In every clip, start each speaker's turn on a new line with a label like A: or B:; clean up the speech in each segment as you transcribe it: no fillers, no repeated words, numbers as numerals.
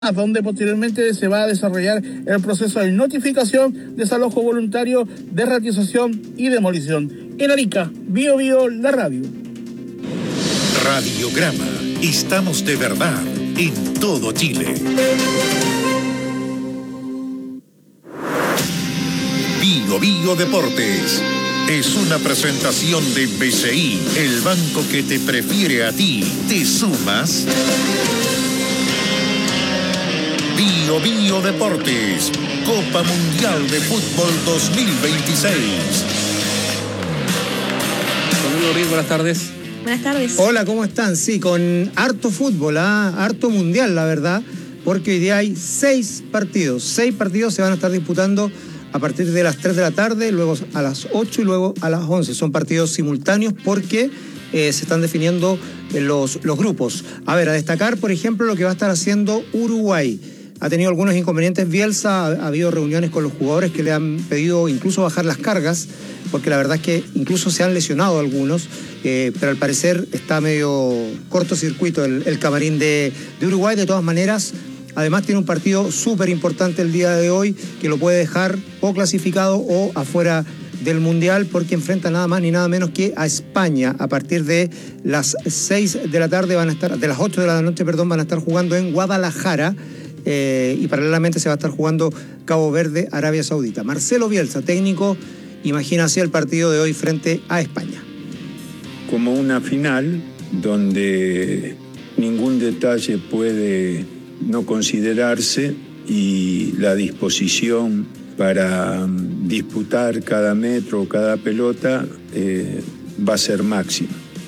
A: donde posteriormente se va a desarrollar el proceso de notificación, desalojo voluntario, derratización y demolición. En Arica, Bio Bio, la radio.
B: Radiograma. Estamos de verdad en todo Chile. Bio Bio Deportes. Es una presentación de BCI, el banco que te prefiere a ti. ¿Te sumas? Bio Bio Deportes, Copa Mundial de Fútbol 2026.
C: Luis, buenas tardes.
D: Buenas tardes.
E: Hola, ¿cómo están? Sí, con harto fútbol, harto mundial, la verdad, porque hoy día hay 6 partidos. 6 partidos se van a estar disputando a partir de las 3 de la tarde, luego a las 8 y luego a las 11. Son partidos simultáneos porque se están definiendo los grupos. A ver, a destacar, por ejemplo, lo que va a estar haciendo Uruguay. Ha tenido algunos inconvenientes Bielsa, ha habido reuniones con los jugadores que le han pedido incluso bajar las cargas, porque la verdad es que incluso se han lesionado algunos, pero al parecer está medio cortocircuito el camarín de Uruguay. De todas maneras, además tiene un partido súper importante el día de hoy, que lo puede dejar o clasificado o afuera del Mundial, porque enfrenta nada más ni nada menos que a España. A partir de las 6 de la tarde de las 8 de la noche, van a estar jugando en Guadalajara. Y paralelamente se va a estar jugando Cabo Verde, Arabia Saudita. Marcelo Bielsa, técnico, imagina así el partido de hoy frente a España.
F: Como una final donde ningún detalle puede no considerarse y la disposición para disputar cada metro o cada pelota va a ser máxima.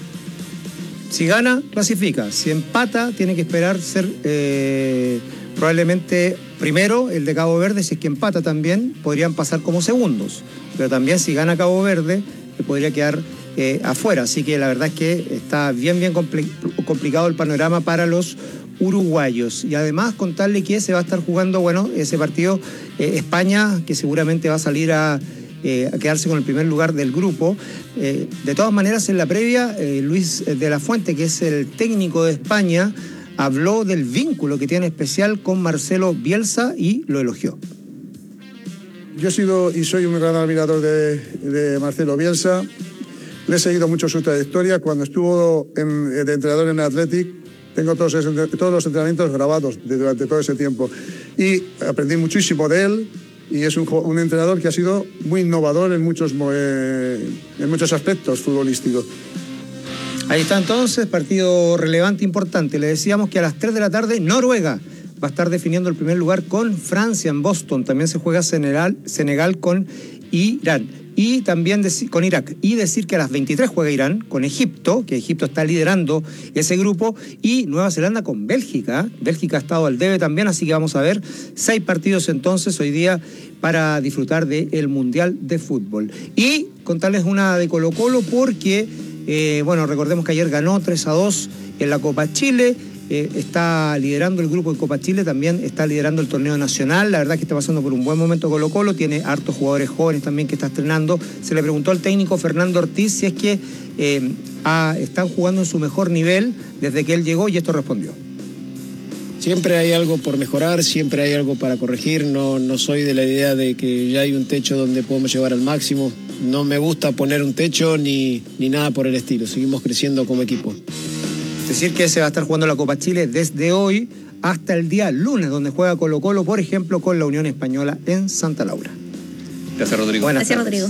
E: Si gana, clasifica. Si empata, tiene que esperar ser probablemente primero el de Cabo Verde. Si es que empata también, podrían pasar como segundos. Pero también si gana Cabo Verde, podría quedar afuera. Así que la verdad es que está bien complicado el panorama para los uruguayos. Y además contarle que se va a estar jugando, ese partido España, que seguramente va a salir a quedarse con el primer lugar del grupo. De todas maneras, en la previa, Luis de la Fuente, que es el técnico de España, habló del vínculo que tiene especial con Marcelo Bielsa y lo elogió.
G: Yo he sido y soy un gran admirador de Marcelo Bielsa. Le he seguido mucho su trayectoria. Cuando estuvo de entrenador en Athletic, tengo todos los entrenamientos grabados durante todo ese tiempo. Y aprendí muchísimo de él. Y es un entrenador que ha sido muy innovador en muchos aspectos futbolísticos.
E: Ahí está entonces, partido relevante, importante. Le decíamos que a las 3 de la tarde Noruega va a estar definiendo el primer lugar con Francia en Boston. También se juega Senegal con Irán. Y también con Irak. Y decir que a las 23 juega Irán con Egipto, que Egipto está liderando ese grupo, y Nueva Zelanda con Bélgica. Bélgica ha estado al debe también, así que vamos a ver 6 partidos entonces hoy día para disfrutar del Mundial de Fútbol. Y contarles una de Colo-Colo porque, recordemos que ayer ganó 3-2 en la Copa Chile. Está liderando el grupo de Copa Chile, también está liderando el torneo nacional. La verdad es que está pasando por un buen momento Colo-Colo, tiene hartos jugadores jóvenes también que está estrenando. Se le preguntó al técnico Fernando Ortiz si es que están jugando en su mejor nivel desde que él llegó, y esto respondió.
C: Siempre hay algo por mejorar, siempre hay algo para corregir. No soy de la idea de que ya hay un techo donde podemos llegar al máximo. No me gusta poner un techo ni nada por el estilo. Seguimos creciendo como equipo.
E: Es decir, que se va a estar jugando la Copa Chile desde hoy hasta el día lunes, donde juega Colo-Colo, por ejemplo, con la Unión Española en Santa Laura.
C: Gracias, Rodrigo.
D: Gracias, Rodrigo.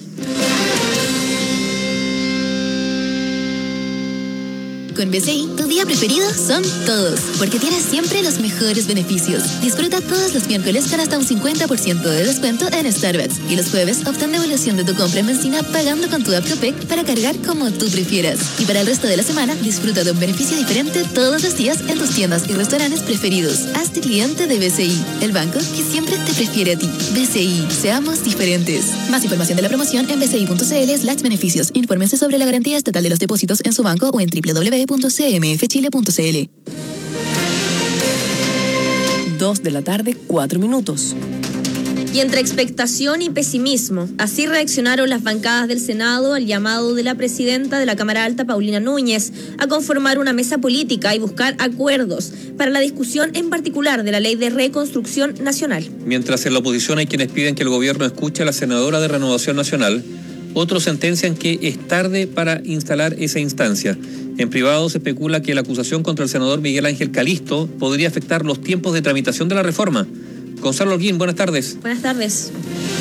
H: Con BCI, tu día preferido son todos, porque tienes siempre los mejores beneficios. Disfruta todos los miércoles con hasta un 50% de descuento en Starbucks, y los jueves obtén devolución de tu compra en benzina pagando con tu app Copec para cargar como tú prefieras. Y para el resto de la semana, disfruta de un beneficio diferente todos los días en tus tiendas y restaurantes preferidos. Hazte cliente de BCI, el banco que siempre te prefiere a ti. BCI, seamos diferentes. Más información de la promoción en bci.cl/beneficios. Infórmense sobre la garantía estatal de los depósitos en su banco o en www.cmfchile.cl.
I: 2 de la tarde, 4 minutos.
D: Y entre expectación y pesimismo, así reaccionaron las bancadas del Senado al llamado de la presidenta de la Cámara Alta, Paulina Núñez, a conformar una mesa política y buscar acuerdos para la discusión en particular de la Ley de Reconstrucción Nacional.
I: Mientras en la oposición hay quienes piden que el gobierno escuche a la senadora de Renovación Nacional, otros sentencian que es tarde para instalar esa instancia. En privado se especula que la acusación contra el senador Miguel Ángel Calisto podría afectar los tiempos de tramitación de la reforma. Gonzalo Holguín, buenas tardes.
D: Buenas tardes.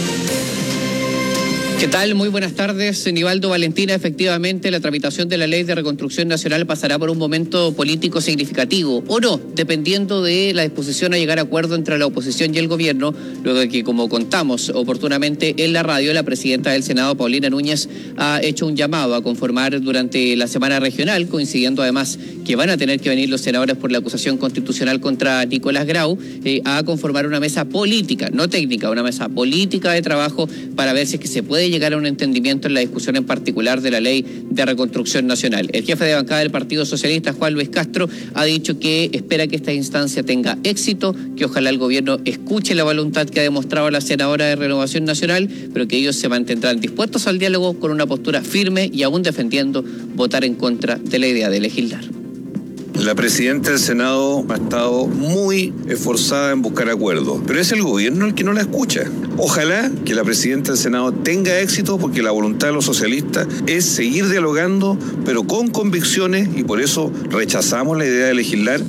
J: ¿Qué tal? Muy buenas tardes, Nivaldo, Valentina. Efectivamente, la tramitación de la Ley de Reconstrucción Nacional pasará por un momento político significativo, o no, dependiendo de la disposición a llegar a acuerdo entre la oposición y el gobierno, luego de que, como contamos oportunamente en la radio, la presidenta del Senado, Paulina Núñez, ha hecho un llamado a conformar durante la semana regional, coincidiendo además que van a tener que venir los senadores por la acusación constitucional contra Nicolás Grau, a conformar una mesa política, no técnica, una mesa política de trabajo para ver si es que se puede llegar a un entendimiento en la discusión en particular de la Ley de Reconstrucción Nacional. El jefe de bancada del Partido Socialista, Juan Luis Castro, ha dicho que espera que esta instancia tenga éxito, que ojalá el gobierno escuche la voluntad que ha demostrado la senadora de Renovación Nacional, pero que ellos se mantendrán dispuestos al diálogo con una postura firme y aún defendiendo votar en contra de la idea de legislar.
K: La presidenta del Senado ha estado muy esforzada en buscar acuerdos, pero es el gobierno el que no la escucha. Ojalá que la presidenta del Senado tenga éxito, porque la voluntad de los socialistas es seguir dialogando, pero con convicciones, y por eso rechazamos la idea de legislar.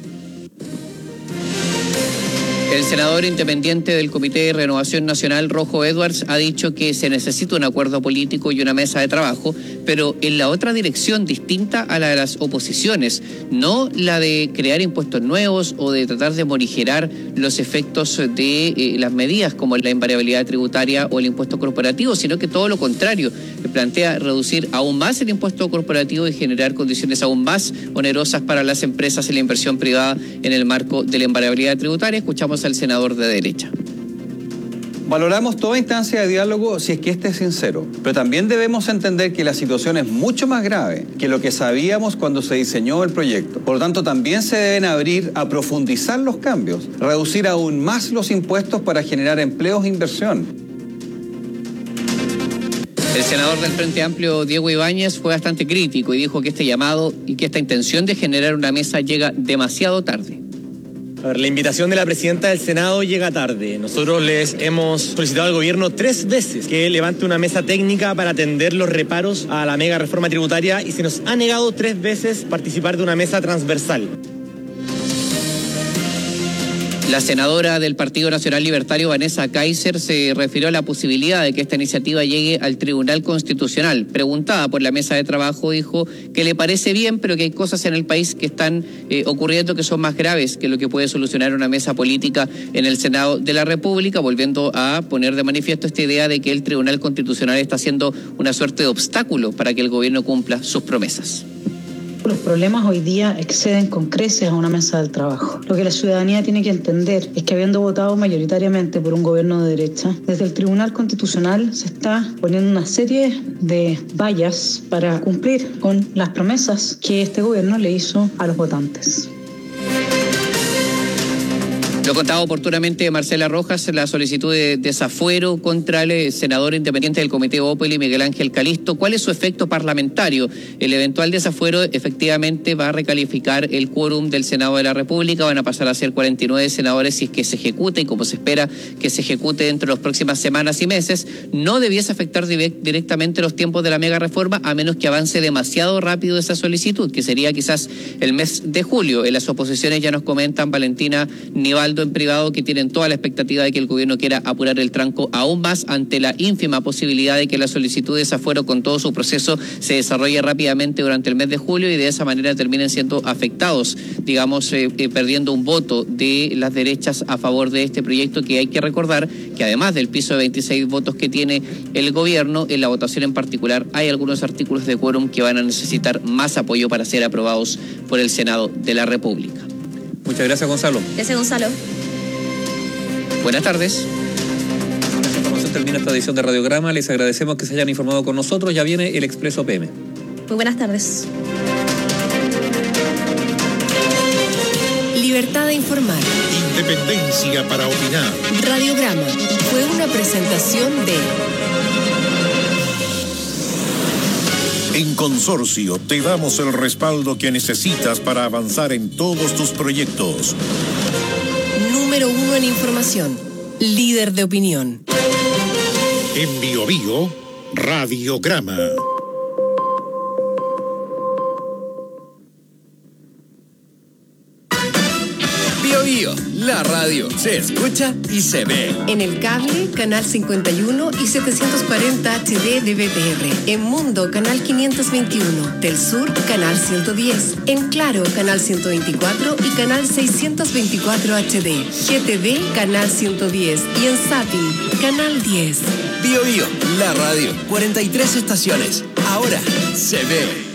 J: El senador independiente del Comité de Renovación Nacional, Rojo Edwards, ha dicho que se necesita un acuerdo político y una mesa de trabajo, pero en la otra dirección distinta a la de las oposiciones, no la de crear impuestos nuevos o de tratar de morigerar los efectos de las medidas como la invariabilidad tributaria o el impuesto corporativo, sino que todo lo contrario, plantea reducir aún más el impuesto corporativo y generar condiciones aún más onerosas para las empresas y la inversión privada en el marco de la invariabilidad tributaria. Escuchamos al senador de derecha.
L: Valoramos toda instancia de diálogo si es que este es sincero, pero también debemos entender que la situación es mucho más grave que lo que sabíamos cuando se diseñó el proyecto. Por lo tanto, también se deben abrir a profundizar los cambios, reducir aún más los impuestos para generar empleos e inversión.
J: El senador del Frente Amplio, Diego Ibáñez, fue bastante crítico y dijo que este llamado y que esta intención de generar una mesa llega demasiado tarde.
M: A ver, la invitación de la presidenta del Senado llega tarde. Nosotros les hemos solicitado al gobierno 3 veces que levante una mesa técnica para atender los reparos a la mega reforma tributaria y se nos ha negado 3 veces participar de una mesa transversal.
J: La senadora del Partido Nacional Libertario, Vanessa Kaiser, se refirió a la posibilidad de que esta iniciativa llegue al Tribunal Constitucional. Preguntada por la mesa de trabajo, dijo que le parece bien, pero que hay cosas en el país que están ocurriendo que son más graves que lo que puede solucionar una mesa política en el Senado de la República, volviendo a poner de manifiesto esta idea de que el Tribunal Constitucional está siendo una suerte de obstáculo para que el gobierno cumpla sus promesas.
N: Los problemas hoy día exceden con creces a una mesa del trabajo. Lo que la ciudadanía tiene que entender es que habiendo votado mayoritariamente por un gobierno de derecha, desde el Tribunal Constitucional se está poniendo una serie de vallas para cumplir con las promesas que este gobierno le hizo a los votantes.
J: Lo contaba oportunamente Marcela Rojas, la solicitud de desafuero contra el senador independiente del Comité Opel, Miguel Ángel Calisto. ¿Cuál es su efecto parlamentario? El eventual desafuero efectivamente va a recalificar el quórum del Senado de la República. Van a pasar a ser 49 senadores si es que se ejecute, y como se espera que se ejecute dentro de las próximas semanas y meses, no debiese afectar directamente los tiempos de la mega reforma, a menos que avance demasiado rápido esa solicitud, que sería quizás el mes de julio. En las oposiciones ya nos comentan, Valentina, Nivaldo, en privado, que tienen toda la expectativa de que el gobierno quiera apurar el tranco aún más ante la ínfima posibilidad de que la solicitud de desafuero con todo su proceso se desarrolle rápidamente durante el mes de julio y de esa manera terminen siendo afectados, digamos, perdiendo un voto de las derechas a favor de este proyecto, que hay que recordar que además del piso de 26 votos que tiene el gobierno, en la votación en particular hay algunos artículos de quórum que van a necesitar más apoyo para ser aprobados por el Senado de la República.
I: Muchas gracias, Gonzalo.
D: Gracias, Gonzalo.
J: Buenas tardes.
I: Esta información termina esta edición de Radiograma. Les agradecemos que se hayan informado con nosotros. Ya viene el Expreso PM.
D: Muy buenas tardes.
O: Libertad de informar.
B: independencia para opinar.
O: Radiograma fue una presentación de...
B: En Consorcio te damos el respaldo que necesitas para avanzar en todos tus proyectos.
O: Número 1 en información. Líder de opinión.
B: En Bio Bio, Radiograma.
O: Bio Bio, la radio se escucha y se ve. En el cable, canal 51 y 740 HD de BTR. En Mundo, canal 521. Del Sur, canal 110. En Claro, canal 124 y canal 624 HD. GTV, canal 110. Y en Zapping, canal 10. Bio Bio, la radio. 43 estaciones. Ahora se ve.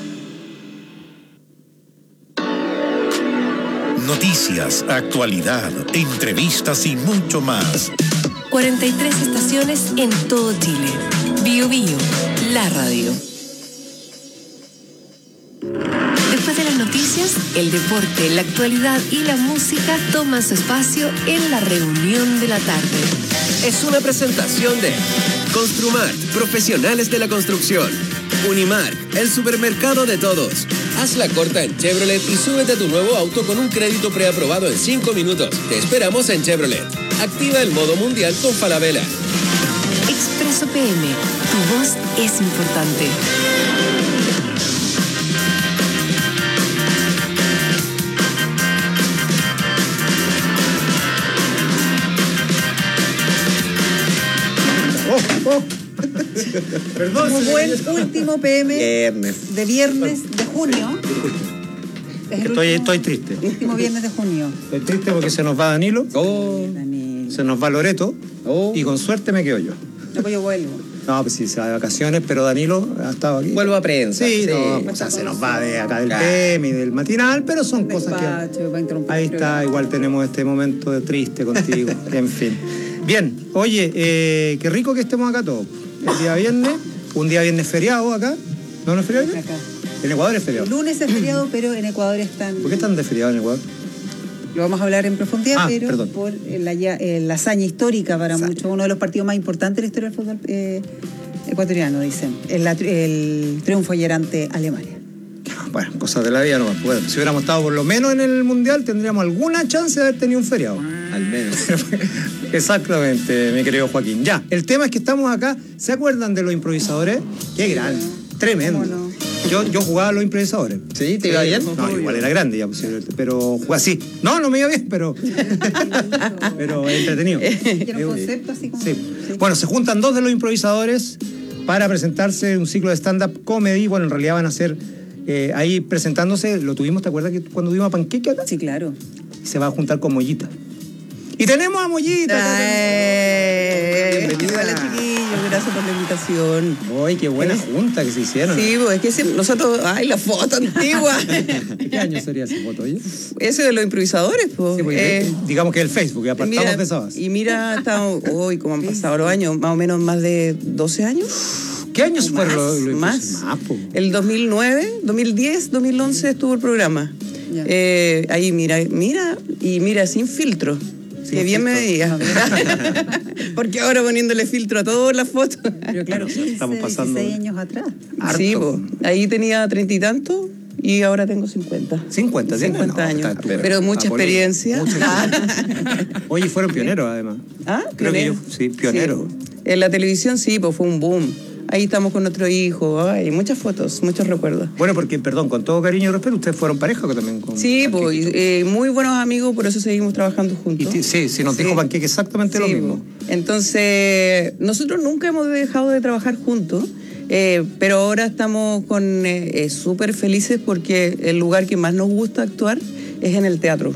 B: Noticias, actualidad, entrevistas y mucho más.
O: 43 estaciones en todo Chile. Bio Bio, la radio. Después de las noticias, el deporte, la actualidad y la música toman su espacio en la reunión de la tarde.
P: Es una presentación de Construmart, profesionales de la construcción. Unimar, el supermercado de todos. Haz la corta en Chevrolet y súbete a tu nuevo auto con un crédito preaprobado en 5 minutos. Te esperamos en Chevrolet. Activa el modo mundial con Falabella.
O: Expreso PM, tu voz es importante.
Q: Perdón, como buen último PM de viernes de junio.
E: Estoy triste.
Q: Último viernes de junio.
E: Estoy triste porque se nos va Danilo, se nos va Loreto y con suerte me quedo yo.
Q: No, pues yo vuelvo.
E: No, pues sí, se va de vacaciones, pero Danilo ha estado aquí.
J: Vuelvo a prensa.
E: Sí, no, o sea, se nos va de acá del PM y del matinal, pero son cosas que... Ahí está, igual tenemos este momento de triste contigo, en fin. Bien, oye, qué rico que estemos acá todos. El día viernes, un día viernes feriado acá. ¿No es feriado?
Q: Acá.
E: En Ecuador es feriado.
Q: El lunes es feriado, pero en Ecuador están...
E: ¿Por qué están de feriado en Ecuador?
Q: Lo vamos a hablar en profundidad, pero
E: perdón.
Q: por la hazaña histórica para muchos, uno de los partidos más importantes de la historia del fútbol ecuatoriano, dicen. El triunfo ayer ante Alemania.
E: Bueno, cosas de la vida no más. Bueno, si hubiéramos estado por lo menos en el Mundial, tendríamos alguna chance de haber tenido un feriado.
J: Al menos.
E: Exactamente, mi querido Joaquín. Ya, el tema es que estamos acá. ¿Se acuerdan de los improvisadores? Qué grande, tremendo. No? Yo jugaba a los improvisadores.
J: ¿Sí? ¿Te iba bien?
E: No, igual era grande ya, pero jugaba así. No me iba bien, pero entretenido.
Q: Era un concepto así como...
E: Sí. Bueno, se juntan dos de los improvisadores para presentarse un ciclo de stand-up comedy. Bueno, en realidad van a ser... ahí presentándose, lo tuvimos, ¿te acuerdas que cuando tuvimos a Panqueque acá?
Q: Sí, claro.
E: Se va a juntar con Mollita. Y tenemos a Mollita.
Q: Bienvenida. Hola, chiquillos, gracias por la invitación.
E: Uy, qué buena junta que se hicieron.
Q: Sí, pues es que nosotros, la foto antigua.
E: ¿Qué año sería esa foto, oye?
Q: Ese de los improvisadores, pues.
E: Sí, pues digamos que el Facebook, que apartamos de esa base.
Q: Y mira, estamos, como han pasado los años, más o menos más de 12 años.
E: ¿Qué años fueron los
Q: más? El 2009, 2010, 2011 estuvo el programa. Ahí mira sin filtro. Qué bien me veía. Porque ahora poniéndole filtro a todas las fotos. Pero claro, estamos pasando 16 años atrás. Sí, ahí tenía 30 y tantos y ahora tengo 50.
E: 50
Q: años. Pero mucha experiencia.
E: Oye, fueron pioneros además. Creo que pioneros.
Q: Sí. En la televisión sí, pues fue un boom. Ahí estamos con nuestro hijo, muchas fotos, muchos recuerdos.
E: Bueno, porque, perdón, con todo cariño y respeto, ustedes fueron pareja también.
Q: Sí, pues, muy buenos amigos, por eso seguimos trabajando juntos.
E: Sí, nos dijo Panqueque exactamente lo mismo.
Q: Entonces, nosotros nunca hemos dejado de trabajar juntos, pero ahora estamos súper felices porque el lugar que más nos gusta actuar es en el teatro.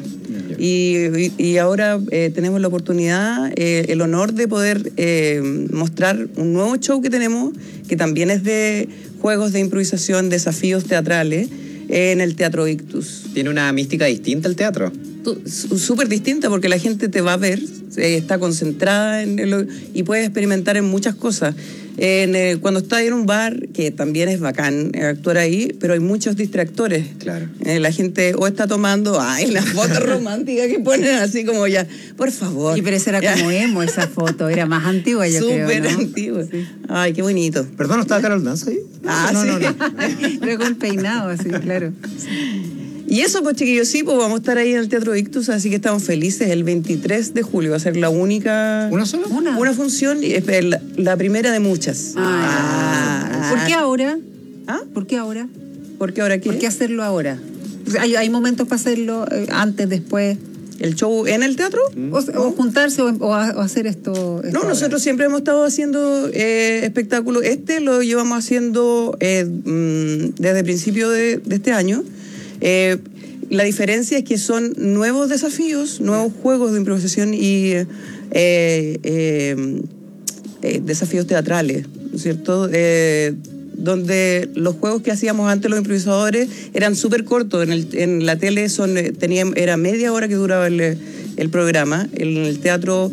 Q: Y ahora tenemos la oportunidad, el honor de poder mostrar un nuevo show que tenemos, que también es de juegos de improvisación, desafíos teatrales, en el Teatro Ictus.
J: ¿Tiene una mística distinta el teatro?
Q: Súper distinta, porque la gente te va a ver, está concentrada y puedes experimentar en muchas cosas. Cuando estás en un bar, que también es bacán actuar ahí, pero hay muchos distractores.
R: Claro.
Q: La gente o está tomando, las fotos románticas que ponen así como ya, por favor.
S: Y pero esa era como emo, esa foto, era más antigua, yo creo,
Q: Súper
S: ¿no?
Q: antigua. Sí. Ay, qué bonito.
E: Perdón, ¿estaba Carol Danza ahí?
Q: Sí.
S: Pero con peinado, así, claro.
Q: Y eso, pues chiquillos, sí, pues vamos a estar ahí en el Teatro Ictus, así que estamos felices. El 23 de julio va a ser la única...
E: ¿Una sola?
Q: Una función, y es la primera de muchas.
S: ¿Por qué ahora?
Q: ¿Por qué ahora?
S: ¿Por qué hacerlo ahora? ¿Hay momentos para hacerlo antes, después?
Q: ¿El show en el teatro?
S: O juntarse o hacer esto.
Q: No, nosotros siempre hemos estado haciendo espectáculos. Lo llevamos haciendo desde el principio de este año. La diferencia es que son nuevos desafíos, nuevos juegos de improvisación y desafíos teatrales, ¿no es cierto? Donde los juegos que hacíamos antes los improvisadores eran súper cortos. En la tele era media hora que duraba el programa. En el teatro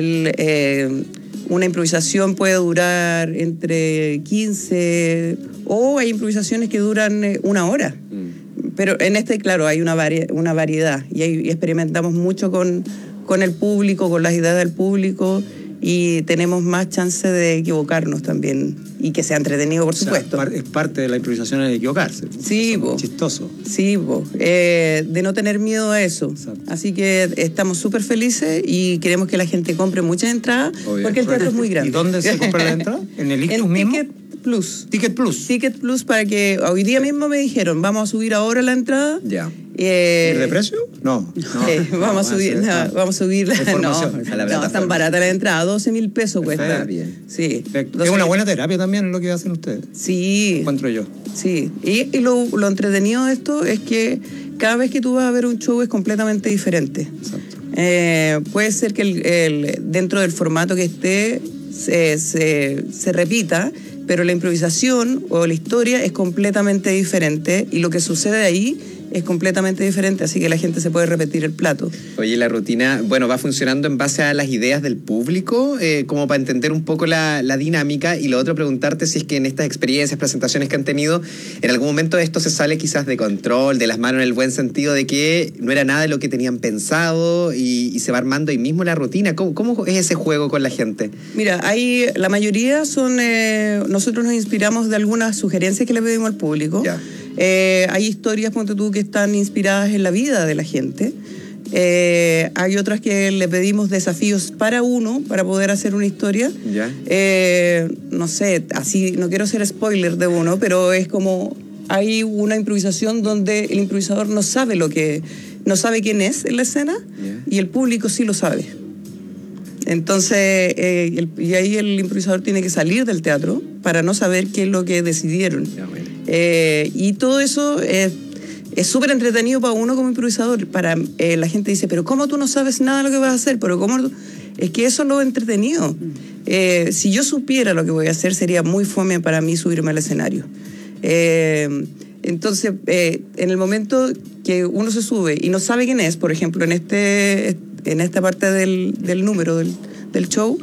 Q: una improvisación puede durar entre 15 o hay improvisaciones que duran una hora. Pero en claro, hay una variedad y experimentamos mucho con el público, con las ideas del público y tenemos más chance de equivocarnos también y que sea entretenido, por supuesto.
E: Es parte de la improvisación el equivocarse.
Q: Sí,
E: chistoso.
Q: Sí, de no tener miedo a eso. Exacto. Así que estamos súper felices y queremos que la gente compre muchas entradas porque el teatro es muy grande.
E: ¿Y dónde se compra la entrada? ¿En el Ictus mismo?
Q: Ticket Plus para que hoy día mismo me dijeron, vamos a subir ahora la entrada.
R: Ya.
E: ¿De precio? No.
Q: Vamos a subir no, tan barata la entrada, 12,000 pesos cuesta.
R: Bien.
Q: Sí.
E: Es una buena terapia también lo que handen ustedes.
Q: Sí.
E: Encuentro yo.
Q: Sí. Y lo entretenido de esto es que cada vez que tú vas a ver un show es completamente diferente. Exacto. Puede ser que dentro del formato que esté se repita, pero la improvisación o la historia es completamente diferente y lo que sucede ahí es completamente diferente, así que la gente se puede repetir el plato.
R: Oye, la rutina, va funcionando en base a las ideas del público, como para entender un poco la dinámica, y lo otro, preguntarte si es que en estas experiencias, presentaciones que han tenido, en algún momento esto se sale quizás de control, de las manos, en el buen sentido de que no era nada de lo que tenían pensado y se va armando ahí mismo la rutina. ¿Cómo es ese juego con la gente?
Q: Mira, la mayoría son, nosotros nos inspiramos de algunas sugerencias que le pedimos al público.
R: Ya.
Q: Hay historias, ponte tú, que están inspiradas en la vida de la gente. Hay otras que le pedimos desafíos para poder hacer una historia.
R: ¿Ya?
Q: No sé, así, no quiero ser spoiler de uno, pero es como hay una improvisación donde el improvisador no sabe quién es en la escena.
R: Yeah.
Q: Y el público sí lo sabe. Entonces, y ahí el improvisador tiene que salir del teatro para no saber qué es lo que decidieron.
R: Yeah, bueno.
Q: Y todo eso es súper entretenido para uno como improvisador. La gente dice, pero ¿cómo tú no sabes nada de lo que vas a hacer? Pero ¿cómo? Es que eso es lo entretenido. Si yo supiera lo que voy a hacer, sería muy fome para mí subirme al escenario. Entonces, en el momento que uno se sube y no sabe quién es, por ejemplo, en esta parte del número del show,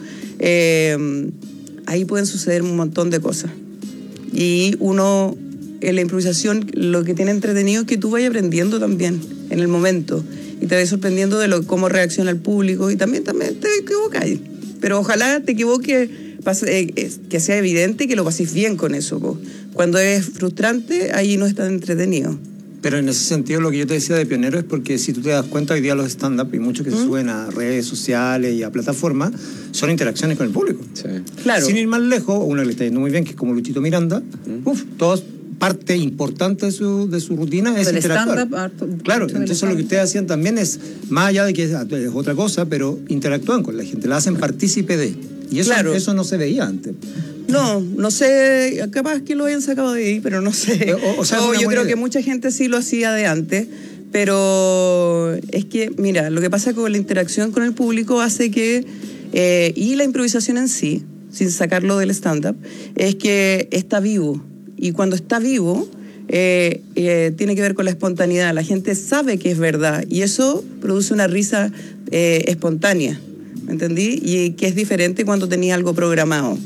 Q: ahí pueden suceder un montón de cosas. Y uno, en la improvisación, lo que tiene entretenido es que tú vayas aprendiendo también en el momento y te vas sorprendiendo de cómo reacciona el público y también te equivocas. Pero ojalá te equivoques, que sea evidente y que lo pases bien con eso. Cuando es frustrante, ahí no es tan entretenido.
E: Pero en ese sentido lo que yo te decía de pionero es porque si tú te das cuenta hoy día los stand-up y muchos que se suben a redes sociales y a plataformas son interacciones con el público.
R: Sí.
Q: Claro.
E: Sin ir más lejos, uno que le está yendo muy bien, que es como Luchito Miranda, todos parte importante de su rutina es interactuar. Claro, entonces lo que ustedes hacían también es, más allá de que es otra cosa, pero interactúan con la gente, la hacen partícipe de. Y eso,
Q: claro,
E: eso no se veía antes.
Q: No sé, capaz que lo hayan sacado de ahí, pero no sé. Yo creo que mucha gente sí lo hacía de antes, pero es que, mira, lo que pasa con la interacción con el público hace que, y la improvisación en sí, sin sacarlo del stand-up, es que está vivo. Y cuando está vivo, tiene que ver con la espontaneidad. La gente sabe que es verdad y eso produce una risa espontánea, ¿me entendí? Y que es diferente cuando tenía algo programado,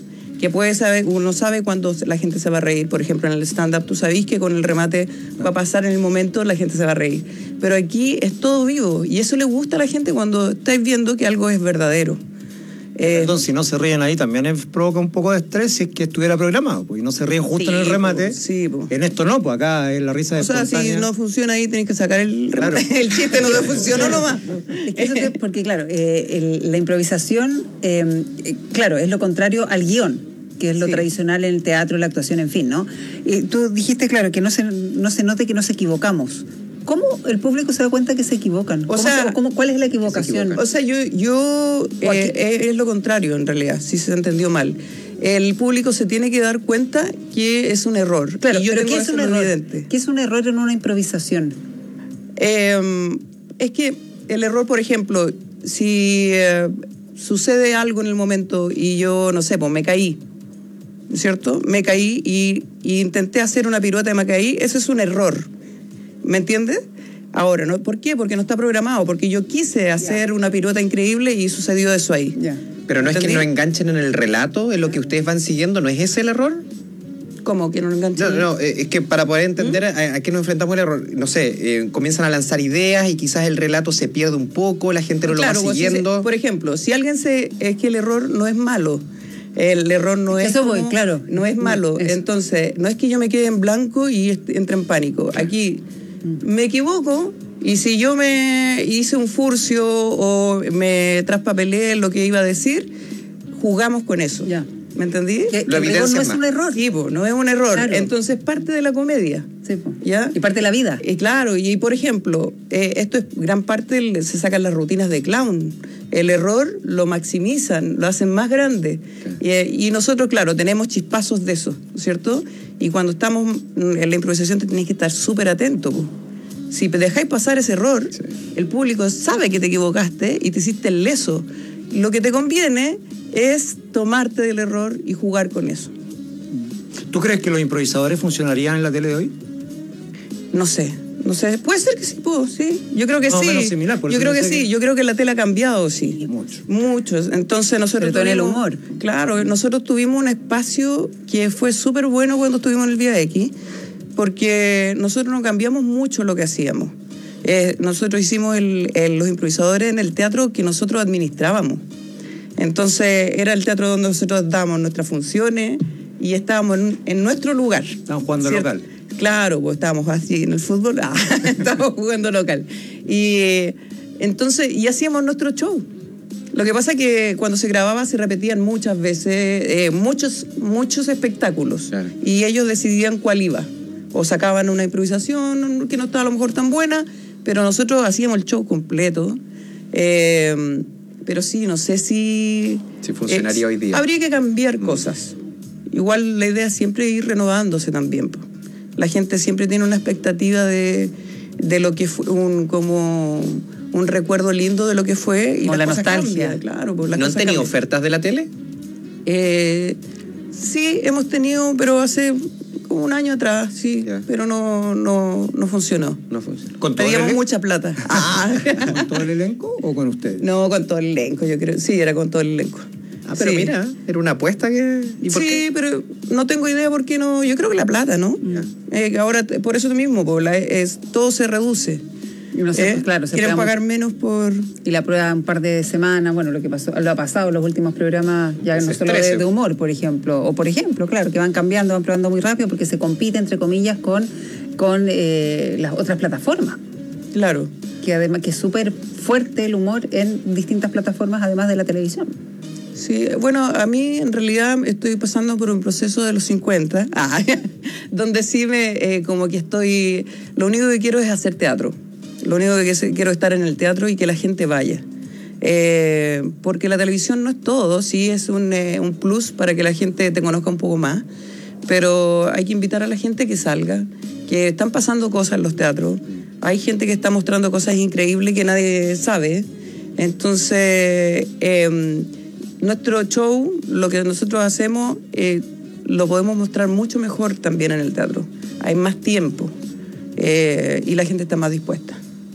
Q: que puede saber, uno sabe cuándo la gente se va a reír. Por ejemplo, en el stand-up tú sabés que con el remate va a pasar en el momento, la gente se va a reír. Pero aquí es todo vivo y eso le gusta a la gente cuando estáis viendo que algo es verdadero.
E: Entonces, si no se ríen ahí, también provoca un poco de estrés si es que estuviera programado, pues, y no se ríen justo en el remate. En esto no, pues acá es la risa de espontánea.
Q: Si no funciona ahí, tenés que sacar el remate. Claro. El chiste no funcionó nomás.
S: Porque, claro, la improvisación, claro, es lo contrario al guión, que es lo tradicional en el teatro, la actuación, en fin, ¿no? Tú dijiste, claro, que no se note que nos equivocamos. ¿Cómo el público se da cuenta que se equivocan? ¿Cuál es la equivocación?
Q: O sea, yo es lo contrario, en realidad, si se entendió mal. El público se tiene que dar cuenta que es un error.
S: Claro, pero ¿qué es un error? ¿Qué es un error en una improvisación?
Q: Es que el error, por ejemplo, si sucede algo en el momento y yo, no sé, pues me caí, ¿cierto? Me caí y intenté hacer una pirueta y me caí, eso es un error. ¿Me entiendes? Ahora, ¿no? ¿Por qué? Porque no está programado, porque yo quise hacer una pirueta increíble y sucedió eso ahí.
R: Pero no es que no enganchen en el relato, en lo que ustedes van siguiendo, ¿no es ese el error?
Q: ¿Cómo que no enganchen?
R: No, es que para poder entender a qué nos enfrentamos el error, no sé, comienzan a lanzar ideas y quizás el relato se pierde un poco, la gente no lo va siguiendo.
Q: Por ejemplo, si alguien es que el error no es malo. El error no es no es malo. Entonces, no es que yo me quede en blanco y entre en pánico. Aquí me equivoco y si yo me hice un furcio o me traspapelé lo que iba a decir, jugamos con eso. ¿Me entendí?
S: El error no es un error.
Q: Sí, no es un error. Claro. Entonces parte de la comedia.
S: Sí, ¿ya? Y parte de la vida.
Q: Claro, y por ejemplo, esto es gran parte, se sacan las rutinas de clown. El error lo maximizan, lo hacen más grande. Y nosotros, claro, tenemos chispazos de eso, ¿cierto? Y cuando estamos en la improvisación te tenés que estar súper atento. Si dejáis pasar ese error, el público sabe que te equivocaste y te hiciste el leso. Lo que te conviene es tomarte del error y jugar con eso.
E: ¿Tú crees que los improvisadores funcionarían en la tele de hoy?
Q: No sé. Puede ser que sí, sí. Yo creo que sí.
E: Menos similar,
Q: yo creo que sí. Yo creo que la tele ha cambiado, sí. Mucho. Entonces nosotros
S: tuvimos el humor.
Q: Claro, nosotros tuvimos un espacio que fue súper bueno cuando estuvimos en el Vía X, porque nosotros no cambiamos mucho lo que hacíamos. Nosotros hicimos los improvisadores en el teatro que nosotros administrábamos. Entonces era el teatro donde nosotros damos nuestras funciones y estábamos en nuestro lugar.
E: Estábamos jugando local.
Q: Claro, pues estábamos así en el fútbol, estábamos jugando local. Y entonces, hacíamos nuestro show. Lo que pasa es que cuando se grababa se repetían muchas veces, muchos espectáculos. Claro. Y ellos decidían cuál iba. O sacaban una improvisación que no estaba a lo mejor tan buena, pero nosotros hacíamos el show completo. Pero sí, no sé si
R: funcionaría hoy día.
Q: Habría que cambiar cosas. Igual la idea es siempre ir renovándose también. La gente siempre tiene una expectativa de lo que fue como un recuerdo lindo de lo que fue. Y
S: la nostalgia.
Q: Cambian, claro,
R: ¿No han tenido ofertas de la tele?
Q: Sí, hemos tenido, pero hace como un año atrás, sí, pero no funcionó.
R: No funcionó.
Q: Pedíamos mucha plata.
E: ¿Con todo el elenco o con ustedes?
Q: No, con todo el elenco, yo creo. Sí, era con todo el elenco.
R: Pero mira, era una apuesta que...
Q: ¿Y por qué? Pero no tengo idea por qué no. Yo creo que la plata, ¿no? Ahora, por eso mismo, todo se reduce.
S: Claro,
Q: quieren pagar menos por...
S: Y la prueba un par de semanas, bueno, lo ha pasado en los últimos programas, ya no solo de humor, por ejemplo. O por ejemplo, claro, que van cambiando, van probando muy rápido porque se compite, entre comillas, con las otras plataformas.
Q: Claro.
S: Que además que es súper fuerte el humor en distintas plataformas, además de la televisión.
Q: Sí, bueno, a mí en realidad estoy pasando por un proceso de los 50, donde sí como que estoy... Lo único que quiero es hacer teatro. Lo único que quiero es estar en el teatro y que la gente vaya. Porque la televisión no es todo, sí es un plus para que la gente te conozca un poco más, pero hay que invitar a la gente que salga, que están pasando cosas en los teatros. Hay gente que está mostrando cosas increíbles que nadie sabe. Entonces... nuestro show, lo que nosotros hacemos, lo podemos mostrar mucho mejor también en el teatro. Hay más tiempo y la gente está más dispuesta.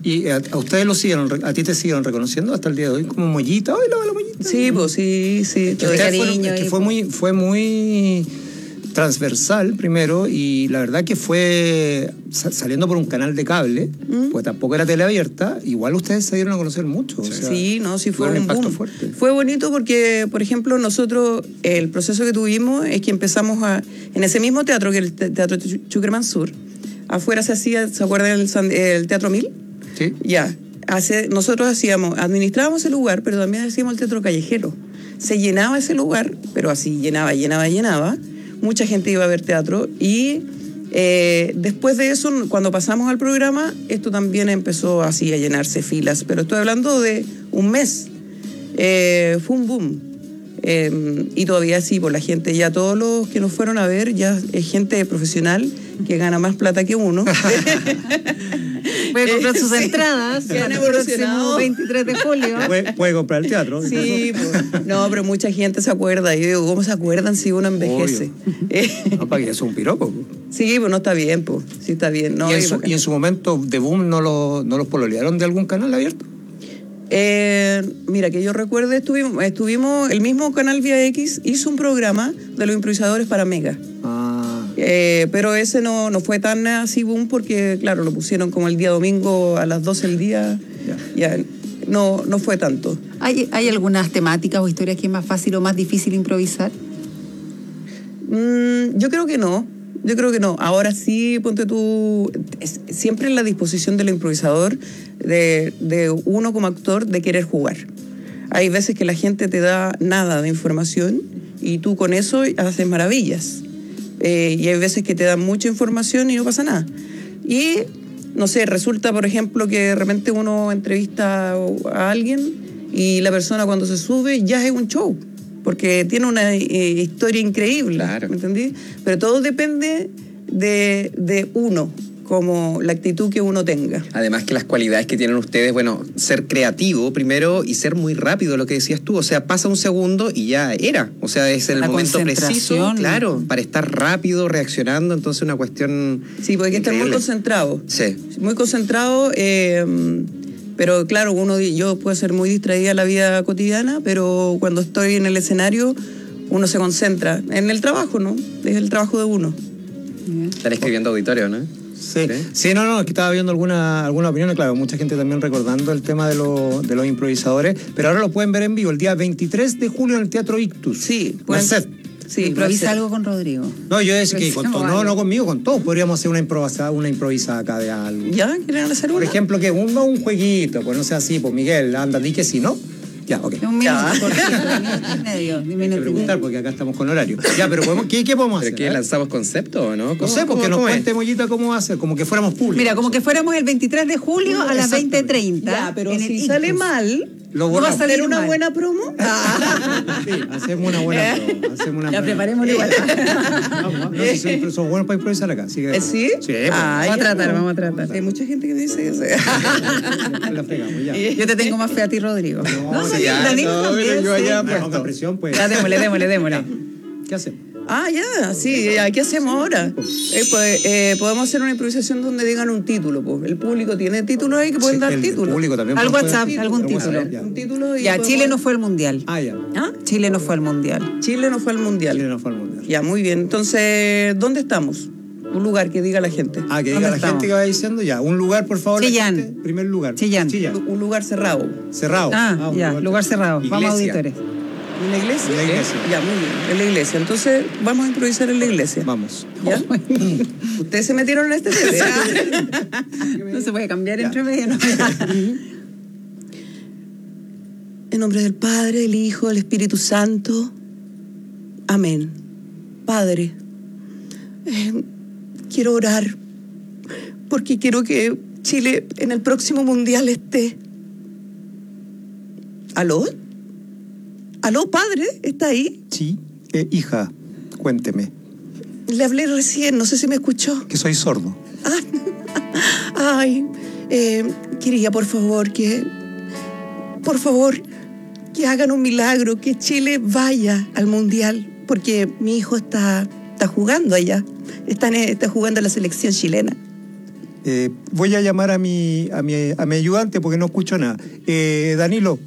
E: ¿Y a ustedes a ti te siguieron reconociendo hasta el día de hoy como Mollita? ¡Ay, la Mollita!
Q: Sí, pues sí. Todo cariño.
E: Fue muy transversal primero, y la verdad que fue saliendo por un canal de cable, pues tampoco era tele abierta, igual ustedes se dieron a conocer mucho. O sea,
Q: sí, fue un
E: impacto
Q: boom.
E: Fuerte.
Q: Fue bonito porque, por ejemplo, nosotros, el proceso que tuvimos es que empezamos en ese mismo teatro, que el Teatro Chucremán Sur, afuera se hacía, ¿se acuerdan el Teatro 1000?
E: Sí.
Q: Ya. Nosotros administrábamos el lugar, pero también hacíamos el teatro callejero. Se llenaba ese lugar, pero así llenaba. Mucha gente iba a ver teatro, y después de eso, cuando pasamos al programa, esto también empezó así a llenarse filas, pero estoy hablando de un mes. Fue un boom. Y todavía sí, por la gente, ya todos los que nos fueron a ver, ya es gente profesional que gana más plata que uno.
S: Puede comprar sus entradas
Q: para
S: el próximo 23 de julio.
E: Puede comprar el teatro.
Q: Sí, no, pero mucha gente se acuerda. Y yo digo, ¿cómo se acuerdan si uno envejece?
E: No, para que eso es un piropo.
Q: Sí, pues no está bien, pues. Sí está bien. No,
E: ¿Y en su momento de boom no los pololearon de algún canal abierto?
Q: Mira, que yo recuerde, estuvimos, el mismo canal Vía X hizo un programa de los improvisadores para Mega. Pero ese no fue tan así boom, porque claro, lo pusieron como el día domingo a las 12 del día. Ya no fue tanto.
S: ¿Hay algunas temáticas o historias que es más fácil o más difícil improvisar?
Q: Yo creo que no. Ahora sí, ponte tú, siempre en la disposición del improvisador, de uno como actor, de querer jugar. Hay veces que la gente te da nada de información y tú con eso haces maravillas. Y hay veces que te dan mucha información y no pasa nada. Y, no sé, resulta, por ejemplo, que de repente uno entrevista a alguien y la persona cuando se sube ya es un show, porque tiene una historia increíble, claro. ¿Me entendí? Pero todo depende de uno, como la actitud que uno tenga.
R: Además que las cualidades que tienen ustedes, bueno, ser creativo primero y ser muy rápido, lo que decías tú, o sea, pasa un segundo y ya era, o sea, es el momento preciso, claro, para estar rápido, reaccionando, entonces una cuestión...
Q: Sí, porque hay que estar muy concentrado.
R: Sí.
Q: Muy concentrado, pero claro, yo puedo ser muy distraída en la vida cotidiana, pero cuando estoy en el escenario, uno se concentra en el trabajo, ¿no? Es el trabajo de uno.
R: Están escribiendo auditorio, ¿no?
E: Sí, no, es que estaba viendo alguna opinión, claro, mucha gente también recordando el tema de los improvisadores, pero ahora lo pueden ver en vivo el día 23 de julio en el Teatro Ictus.
Q: Sí,
E: Merced.
S: Sí, improvisa algo con Rodrigo.
E: No, yo decía que con todo, no conmigo, con todos podríamos hacer una improvisada acá de algo.
Q: ¿Ya? ¿Quieren hacer una?
E: Por ejemplo, que un jueguito, pues no sea así, pues Miguel, anda, di que sí, ¿no? Ya, ok.
S: Un minuto, medio.
E: Hay que preguntar porque acá estamos con horario. Ya, pero ¿qué podemos hacer?
R: ¿Pero qué, lanzamos concepto o no?
E: No sé, porque nos cuente Mollita cómo va a ser, como que fuéramos públicos.
S: Mira, como que fuéramos el 23 de julio a las 20:30.
Q: Ya, pero si sale mal...
E: ¿No
Q: va a salir una buena promo?
E: Sí, hacemos una buena promo.
S: Ya preparemos igual.
E: Vamos, son buenos para improvisar acá. Así que,
Q: ¿sí?
E: Sí.
S: Vamos a tratar.
Q: Hay mucha gente que me dice eso.
E: La pegamos, ya.
S: Yo te tengo más fe a ti, Rodrigo.
E: Yo allá ponga presión, pues.
S: Ya, démosle.
E: ¿Qué hacemos?
Q: ¿Qué hacemos ahora? Podemos hacer una improvisación donde digan un título. El público tiene títulos ahí que pueden dar títulos.
E: El público también
S: al WhatsApp, algún título.
Q: Un título
S: ya, Chile no fue al Mundial. Chile no fue al Mundial. Ya, muy bien. Entonces, ¿dónde estamos? Un lugar que diga la gente.
E: Que diga la gente que va diciendo ya. Un lugar, por favor.
S: Chillán.
E: Primer lugar.
S: Chillán.
Q: Un lugar cerrado.
S: Lugar cerrado.
R: Iglesia.
S: Vamos a auditores.
Q: ¿En la iglesia?
E: En la iglesia.
Q: Ya, muy bien. En la iglesia. Entonces, vamos a improvisar en la iglesia.
E: Vamos.
Q: ¿Ya? Ustedes se metieron en este tema.
S: No se puede cambiar entre medio, ¿no?
Q: En nombre del Padre, del Hijo, del Espíritu Santo. Amén. Padre, quiero orar porque quiero que Chile en el próximo Mundial esté. ¿Aló, padre? ¿Está ahí?
E: Sí. Hija, cuénteme.
Q: Le hablé recién, no sé si me escuchó.
E: Que soy sordo.
Q: Quería, por favor, que hagan un milagro, que Chile vaya al Mundial, porque mi hijo está jugando allá. Está jugando la selección chilena.
E: Voy a llamar a mi ayudante porque no escucho nada. Danilo.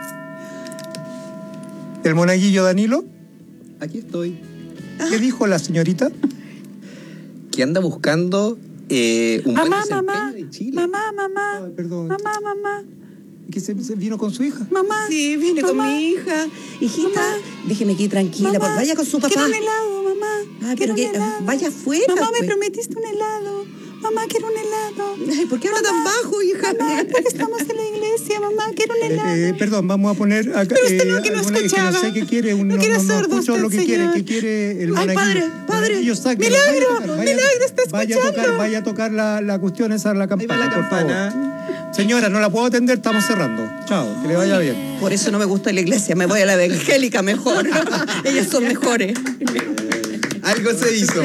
E: ¿El monaguillo Danilo?
R: Aquí estoy.
E: ¿Qué dijo la señorita?
R: Que anda buscando un buen desempeño de Chile.
S: Mamá.
E: Ay, perdón.
S: Mamá.
E: ¿Que se vino con su hija?
S: Mamá.
Q: Sí, viene con mi hija. Hijita, déjeme aquí tranquila.
S: Mamá,
Q: vaya con su papá.
S: Quiero un helado, mamá.
Q: Ay, pero que vaya afuera.
S: Mamá, me
Q: pues.
S: prometiste un helado. Mamá, quiero un helado.
Q: Ay, ¿por qué habla tan bajo, hija?
S: Mamá, porque estamos en la iglesia, mamá. Quiero un helado.
E: Perdón, vamos a poner acá.
S: Pero usted que no escuchaba.
E: No sé qué quiere.
S: No quiere sordo
E: escucho
S: usted,
E: lo que
S: señor.
E: quiere. ¿Qué quiere el
Q: Ay,
E: monaguillo?
Q: padre.
S: Milagro, está escuchando.
E: Vaya a tocar la cuestión esa, la campana, por
R: campana.
E: favor. Señora, no la puedo atender, estamos cerrando. Chao, que le vaya bien.
Q: Por eso no me gusta la iglesia, me voy a la evangélica mejor. Ellas son mejores.
R: Algo se hizo.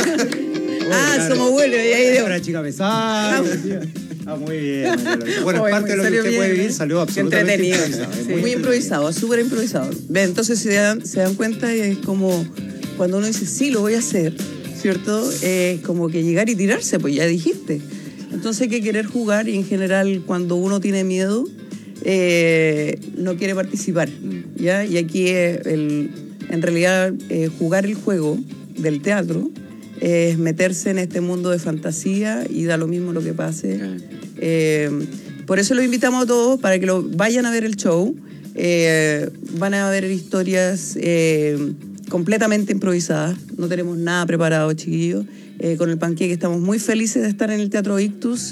Q: Somos buenos. Y ahí de...
E: Ahora, chica pesada. Muy bien. Bueno, es parte de lo que usted puede vivir, salió absolutamente
Q: entretenido.
E: improvisado.
Q: Muy improvisado, súper improvisado. Entonces se dan cuenta y es como cuando uno dice, sí, lo voy a hacer, ¿cierto? Como que llegar y tirarse, pues ya dijiste. Entonces hay que querer jugar y en general cuando uno tiene miedo no quiere participar, ¿ya? Y aquí en realidad jugar el juego del teatro es meterse en este mundo de fantasía y da lo mismo lo que pase. Por eso los invitamos a todos para que vayan a ver el show. Van a ver historias completamente improvisadas. No tenemos nada preparado, chiquillos. Con el Panqueque estamos muy felices de estar en el Teatro Ictus.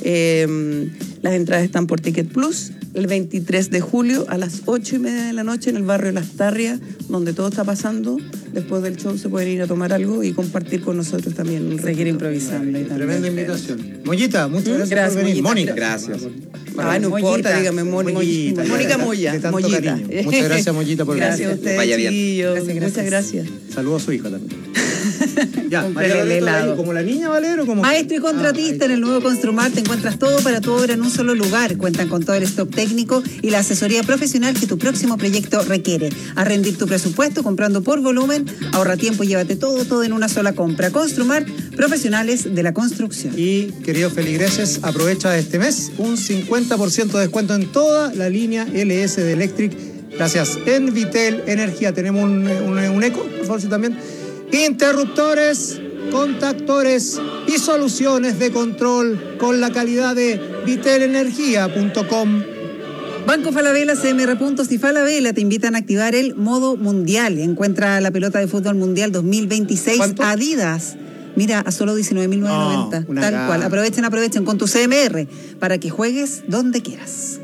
Q: Las entradas están por Ticket Plus el 23 de julio a las 8:30 de la noche en el barrio Las Tarrias, donde todo está pasando. Después del show se pueden ir a tomar algo y compartir con nosotros también.
S: Seguir improvisando.
E: Tremenda invitación. Mollita, muchas gracias por venir.
Q: Mónica.
R: Gracias.
Q: No importa, dígame, Mónica Moya.
E: De tanto
Q: Mollita.
E: cariño. Muchas gracias, Mollita, por venir.
Q: Gracias a ustedes,
R: Vaya bien.
Q: chiquillos. Muchas gracias.
E: Saludos a su hija también. Ya,
S: Compré el helado.
E: como la niña Valero, como
S: Maestro y contratista en el nuevo Construmar te encuentras todo para tu obra en un solo lugar. Cuentan con todo el stock técnico y la asesoría profesional que tu próximo proyecto requiere. A rendir tu presupuesto comprando por volumen, ahorra tiempo y llévate todo en una sola compra. Construmar, profesionales de la construcción.
E: Y, queridos feligreses, aprovecha este mes un 50% de descuento en toda la línea LS de Electric. Gracias. En Vitel Energía tenemos un eco, por favor, sí, también. Interruptores, contactores y soluciones de control con la calidad de vitelenergia.com.
S: Banco Falabella, CMR Puntos y Falabella te invitan a activar el modo mundial. Encuentra la pelota de fútbol mundial 2026.
E: ¿Cuánto?
S: Adidas. Mira, a solo $19.990. Tal cual. Aprovechen con tu CMR para que juegues donde quieras.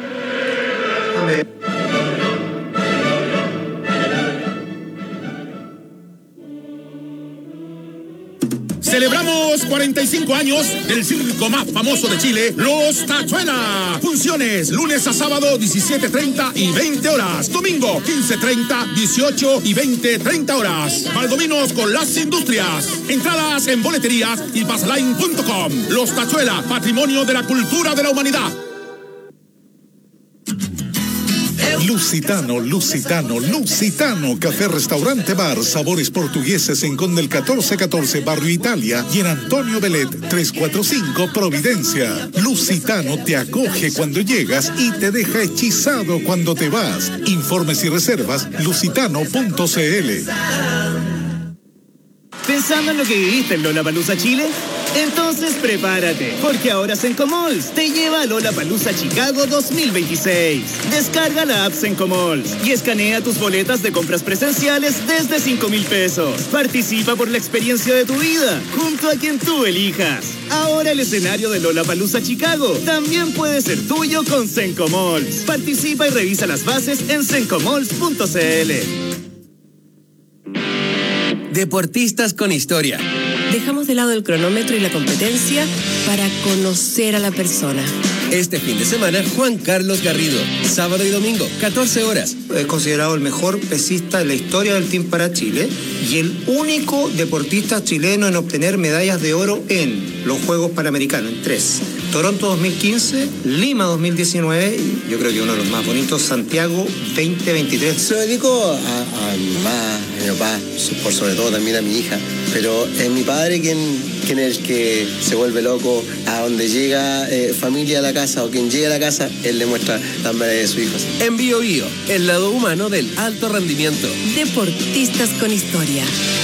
T: Celebramos 45 años del circo más famoso de Chile, Los Tachuela. Funciones lunes a sábado 17:30 y 20 horas. Domingo 15:30, 18 y 20:30 horas. Valdominos con las industrias. Entradas en boleterías y passline.com. Los Tachuela, patrimonio de la cultura de la humanidad.
B: Lusitano, café, restaurante, bar, sabores portugueses en Conde el 1414, Barrio Italia, y en Antonio Belet 345, Providencia. Lusitano te acoge cuando llegas y te deja hechizado cuando te vas. Informes y reservas, lusitano.cl.
U: ¿Pensando en lo que viviste en Lollapalooza Chile? Entonces prepárate, porque ahora Sencomalls te lleva a Lollapalooza Chicago 2026. Descarga la app Sencomalls y escanea tus boletas de compras presenciales desde 5,000 pesos. Participa por la experiencia de tu vida, junto a quien tú elijas. Ahora el escenario de Lollapalooza Chicago también puede ser tuyo con Sencomalls. Participa y revisa las bases en sencomalls.cl.
P: Deportistas con historia.
O: Dejamos de lado el cronómetro y la competencia para conocer a la persona.
P: Este fin de semana, Juan Carlos Garrido. Sábado y domingo, 14 horas.
C: Es considerado el mejor pesista de la historia del Team para Chile y el único deportista chileno en obtener medallas de oro en los Juegos Panamericanos, en 3.
E: Toronto 2015, Lima 2019 y yo creo que uno de los más bonitos, Santiago 2023.
A: Se lo dedico a mi mamá, a mi papá, por sobre todo también a mi hija. Pero es mi padre quien es el que se vuelve loco. A donde llega familia a la casa o quien llega a la casa, él le muestra las maravillas de su hijo.
P: En Bio Bio, el lado humano del alto rendimiento.
O: Deportistas con historia.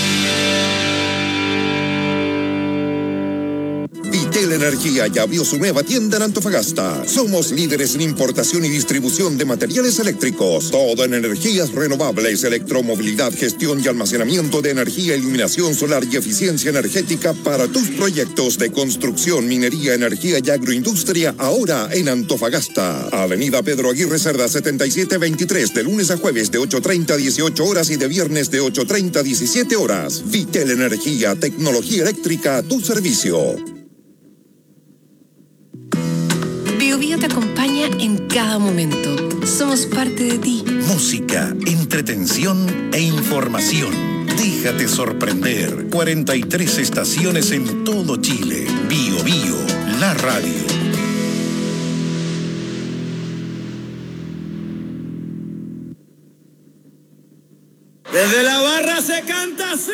V: Vitel Energía ya abrió su nueva tienda en Antofagasta. Somos líderes en importación y distribución de materiales eléctricos. Todo en energías renovables, electromovilidad, gestión y almacenamiento de energía, iluminación solar y eficiencia energética para tus proyectos de construcción, minería, energía y agroindustria, ahora en Antofagasta. Avenida Pedro Aguirre Cerda 7723, de lunes a jueves de 8:30 a 18 horas y de viernes de 8:30 a 17 horas. Vitel Energía, tecnología eléctrica a tu servicio.
O: Bio Bio te acompaña en cada momento. Somos parte de ti.
B: Música, entretención e información. Déjate sorprender. 43 estaciones en todo Chile. Bio Bio, la radio.
U: Desde la barra se canta así.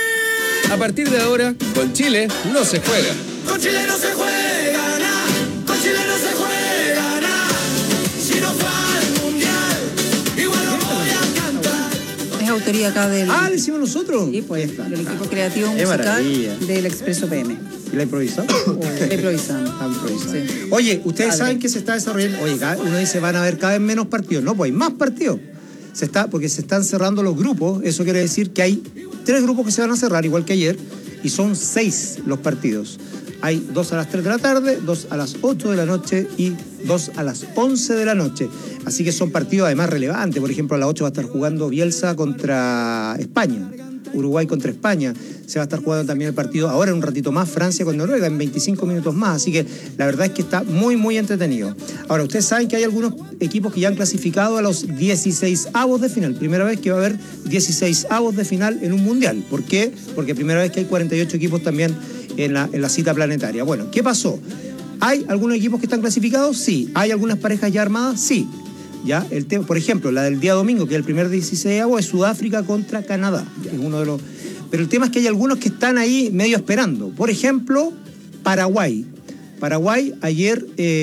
P: A partir de ahora, con Chile no se juega.
U: Con Chile no se juega nada. Con Chile no se juega nada. Si no va al mundial, igual lo voy a cantar.
S: Es autoría acá del...
E: Ah, ¿le hicimos nosotros?
S: Sí, pues, del equipo creativo
E: Qué
S: musical
E: maravilla.
S: del Expreso PM.
E: ¿Y la improvisamos?
S: La improvisamos.
E: Sí. Oye, ustedes saben que se está desarrollando... Oye, uno dice van a haber cada vez menos partidos. No, pues hay más partidos. Porque se están cerrando los grupos. Eso quiere decir que hay 3 grupos que se van a cerrar, igual que ayer, y son 6 los partidos. Hay 2 a las 3 de la tarde, 2 a las 8 de la noche y 2 a las 11 de la noche. Así que son partidos además relevantes. Por ejemplo, a las 8 va a estar jugando Bielsa contra España, Uruguay contra España. Se va a estar jugando también el partido ahora en un ratito más, Francia con Noruega, en 25 minutos más. Así que la verdad es que está muy, muy entretenido. Ahora, ustedes saben que hay algunos equipos que ya han clasificado a los 16avos de final. Primera vez que va a haber 16avos de final en un mundial. ¿Por qué? Porque primera vez que hay 48 equipos también en la cita planetaria. Bueno, ¿qué pasó? ¿Hay algunos equipos que están clasificados? Sí. ¿Hay algunas parejas ya armadas? Sí. ¿Ya? Por ejemplo, la del día domingo, que es el primer 16avo, es Sudáfrica contra Canadá. Que es uno de los... Pero el tema es que hay algunos que están ahí medio esperando. Por ejemplo, Paraguay. Paraguay ayer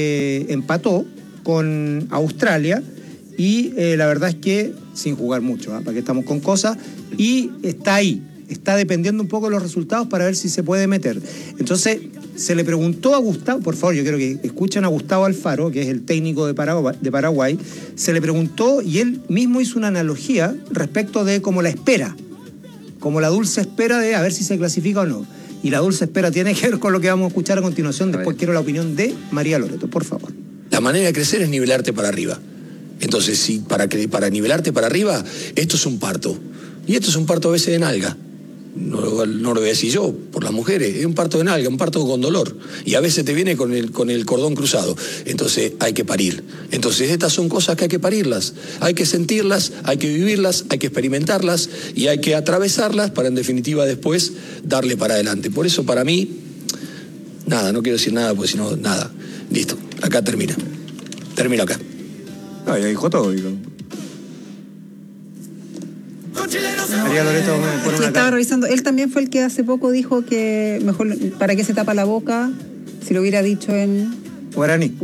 E: empató con Australia y la verdad es que, sin jugar mucho, para que estamos con cosas, y está ahí. Está dependiendo un poco de los resultados para ver si se puede meter. Entonces, se le preguntó a Gustavo, por favor, yo quiero que escuchen a Gustavo Alfaro, que es el técnico de Paraguay, se le preguntó y él mismo hizo una analogía respecto de como la espera, como la dulce espera de a ver si se clasifica o no. Y la dulce espera tiene que ver con lo que vamos a escuchar a continuación. Después quiero la opinión de María Loreto, por favor.
W: La manera de crecer es nivelarte para arriba. Entonces, si para nivelarte para arriba, esto es un parto. Y esto es un parto a veces de nalga. No lo voy a decir yo, por las mujeres, es un parto de nalga, un parto con dolor. Y a veces te viene con el cordón cruzado. Entonces hay que parir. Entonces estas son cosas que hay que parirlas. Hay que sentirlas, hay que vivirlas, hay que experimentarlas y hay que atravesarlas para en definitiva después darle para adelante. Por eso para mí, nada, no quiero decir nada, porque si no, nada. Listo, acá termina. Termino acá.
E: Ah, ya dijo todo, digo. María Loreto,
S: sí, estaba revisando. Él también fue el que hace poco dijo que mejor para qué se tapa la boca si lo hubiera dicho en
E: guaraní.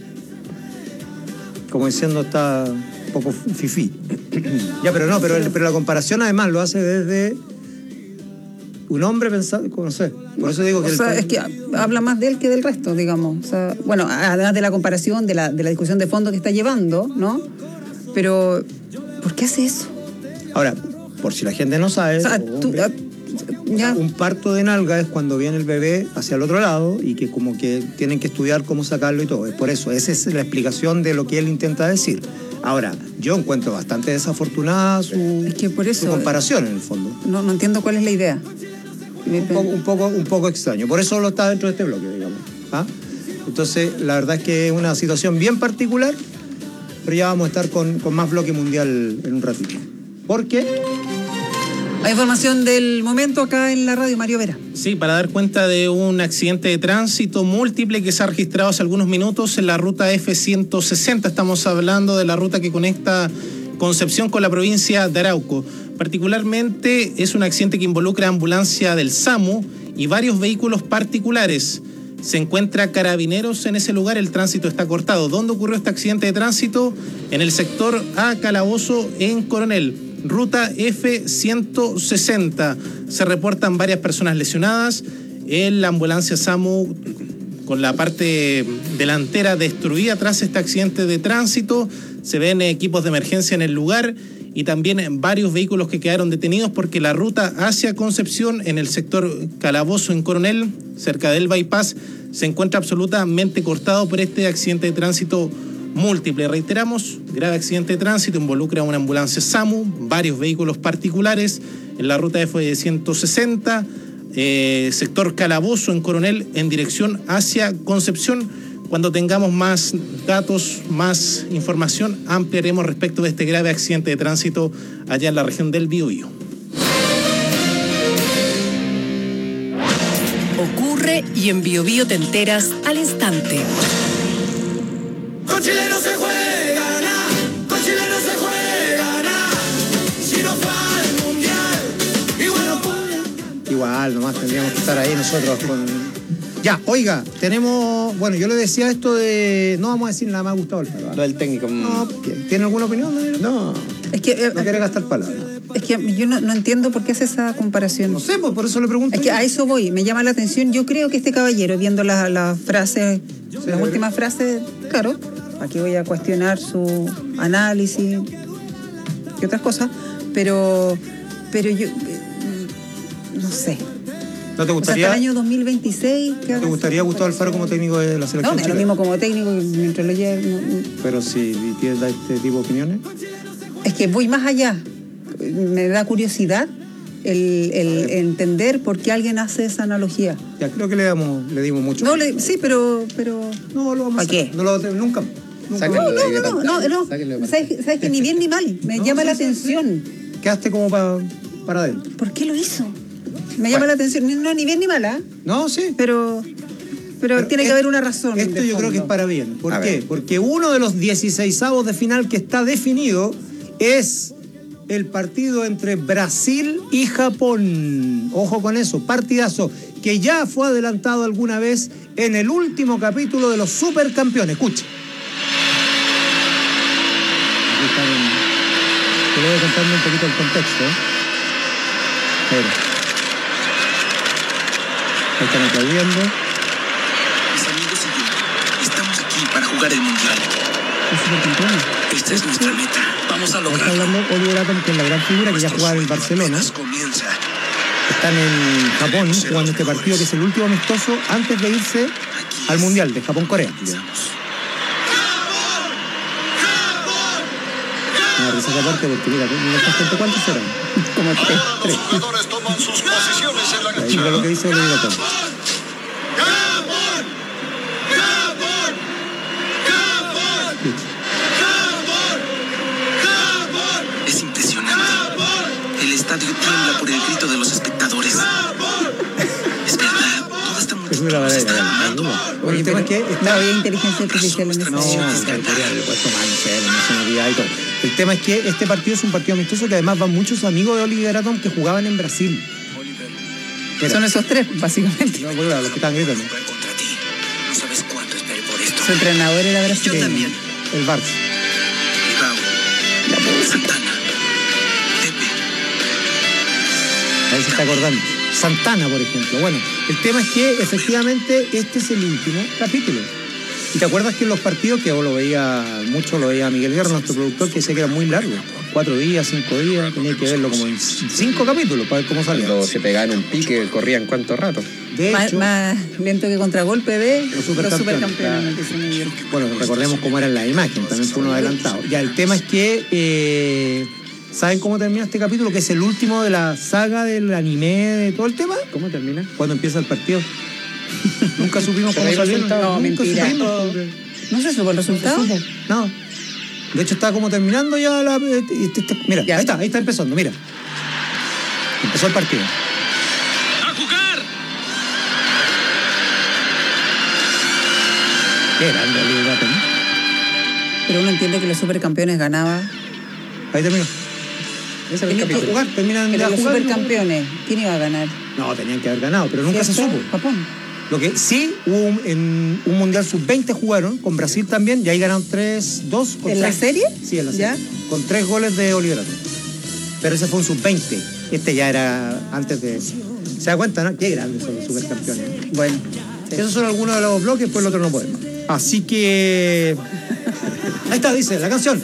S: Como
E: diciendo está un poco fifí. Ya, pero no, pero la comparación además lo hace desde un hombre pensando, no sé. Por eso digo que
S: es que habla más de él que del resto, digamos. O sea, bueno, además de la comparación, de la discusión de fondo que está llevando, ¿no? Pero ¿por qué hace eso?
E: Ahora, por si la gente no sabe, un parto de nalga es cuando viene el bebé hacia el otro lado y que como que tienen que estudiar cómo sacarlo y todo. Es por eso, esa es la explicación de lo que él intenta decir. Ahora, yo encuentro bastante desafortunada su comparación en el fondo.
S: No entiendo cuál es la idea.
E: Un poco extraño. Por eso lo está dentro de este bloque, digamos. ¿Ah? Entonces, la verdad es que es una situación bien particular, pero ya vamos a estar con más bloque mundial en un ratito. ¿Por qué?
S: Hay información del momento acá en la radio, Mario Vera.
F: Sí, para dar cuenta de un accidente de tránsito múltiple que se ha registrado hace algunos minutos en la ruta F-160. Estamos hablando de la ruta que conecta Concepción con la provincia de Arauco. Particularmente es un accidente que involucra ambulancia del SAMU y varios vehículos particulares. Se encuentra Carabineros en ese lugar, el tránsito está cortado. ¿Dónde ocurrió este accidente de tránsito? En el sector A Calabozo, en Coronel. Ruta F-160. Se reportan varias personas lesionadas. En la ambulancia SAMU con la parte delantera destruida tras este accidente de tránsito. Se ven equipos de emergencia en el lugar y también varios vehículos que quedaron detenidos porque la ruta hacia Concepción en el sector Calabozo en Coronel, cerca del bypass, se encuentra absolutamente cortado por este accidente de tránsito múltiple. Reiteramos, grave accidente de tránsito, involucra una ambulancia SAMU, varios vehículos particulares en la ruta F-160, sector Calabozo en Coronel, en dirección hacia Concepción. Cuando tengamos más datos, más información, ampliaremos respecto de este grave accidente de tránsito allá en la región del Biobío.
O: Ocurre y en Biobío te enteras al instante.
G: Con Chile no se juega nada, con Chile no se juega nada, si no va al mundial,
E: Igual, nomás tendríamos que estar ahí nosotros con... Ya, oiga, tenemos... Bueno, yo le decía esto de... No vamos a decir nada más Gustavo Alfaro.
R: Lo del técnico.
E: No, ¿tiene alguna opinión?
R: No.
S: Es que...
E: no quiere gastar palabras.
S: Es que yo no entiendo por qué hace esa comparación.
E: No sé, pues por eso le pregunto.
S: Es que a eso voy, me llama la atención. Yo creo que este caballero, viendo las frases, las últimas frases, claro, aquí voy a cuestionar su análisis y otras cosas, pero yo no sé.
E: ¿No te gustaría?
S: O sea, hasta el año 2026.
E: ¿Te gustaría Gustavo Alfaro como técnico de la selección?
S: No, es lo mismo como técnico mientras lo lleve.
E: Pero si tienes este tipo de opiniones.
S: Es que voy más allá. Me da curiosidad el entender por qué alguien hace esa analogía.
E: Ya, creo que le dimos mucho.
S: No, sí, pero...
E: No, lo vamos a
S: qué?
E: No lo nunca.
S: No. ¿Sabes que ni bien ni mal? Me llama la atención.
E: Quedaste como para adentro.
S: ¿Por qué lo hizo? Me llama la atención. No, ni bien ni mal, ¿ah?
E: No, sí.
S: Pero tiene que haber una razón.
E: Esto yo creo que es para bien. ¿Por qué? Porque uno de los 16avos de final que está definido es el partido entre Brasil y Japón. Ojo con eso, partidazo que ya fue adelantado alguna vez en el último capítulo de los Supercampeones. Escucha. Te voy a contar un poquito el contexto. Mira. Están aplaudiendo.
G: Mis amigos y yo estamos aquí para jugar el mundial. Esta es nuestra meta. Vamos a lograrlo.
E: Está hablando Oliver Atom, que es la gran figura que ya jugaba en el Barcelona. Están en Japón jugando este partido que es el último amistoso antes de irse al mundial de Japón-Corea. Una risa de aparte porque mira, ¿cuántos serán? Como tres.
G: Los jugadores toman sus posiciones en la cancha.
E: Mira lo que dice Oliver Atom.
G: Es impresionante. El estadio tiembla por el grito de los espectadores. Es verdad, toda esta multitud nos está animando.
S: Oye, pero no había inteligencia artificial en ese
E: El tema es que este partido es un partido amistoso que además van muchos amigos de Oliver Atom que jugaban en Brasil.
S: Son esos tres, básicamente.
E: No, bueno, los que están gritando.
G: No sabes cuánto esperé por esto.
S: Su entrenador era brasileño.
G: Yo también.
E: El Barça.
G: Santana. Pepe.
E: Ahí se está acordando. Santana, por ejemplo. Bueno, el tema es que efectivamente este es el último capítulo. ¿Y te acuerdas que en los partidos, que lo veía Miguel Guerra, nuestro productor, que decía que era muy largo? 4 días, 5 días, tenía que verlo como en 5 capítulos para ver cómo salía.
R: Cuando se pegaban un pique, corrían cuánto rato.
E: De hecho,
S: más lento que contragolpe de los supercampeones.
E: Claro. Bueno, recordemos cómo era la imagen, también fue uno adelantado. Ya, el tema es que... ¿saben cómo termina este capítulo? Que es el último de la saga del anime, de todo el tema.
R: ¿Cómo termina?
E: Cuando empieza el partido. Nunca supimos cómo salió.
S: No, mentira. ¿No se supo el resultado?
E: No. De hecho, está como terminando ya la... Mira, ya. Ahí está empezando, mira. Empezó el partido.
T: ¡A jugar!
E: Qué grande el Liberato, ¿no?
S: Pero uno entiende que los supercampeones ganaban.
E: Ahí terminó. Ese era el capítulo. Jugar, terminan
S: Pero
E: de
S: los
E: jugar.
S: supercampeones, ¿quién iba a ganar?
E: No, tenían que haber ganado, pero nunca se
S: ¿Cierto?
E: supo.
S: Japón.
E: Lo que sí hubo en un Mundial Sub-20 jugaron, con Brasil también, y ahí ganaron 3-2.
S: ¿En la serie?
E: Sí, en la serie. Con 3 goles de Oliverato. Pero ese fue un Sub-20. Este ya era antes de... ¿Se da cuenta, no? Qué grandes son los supercampeones.
S: Bueno.
E: Sí. Esos son algunos de los bloques, pues el otro no podemos. Así que... Ahí está, dice, la canción.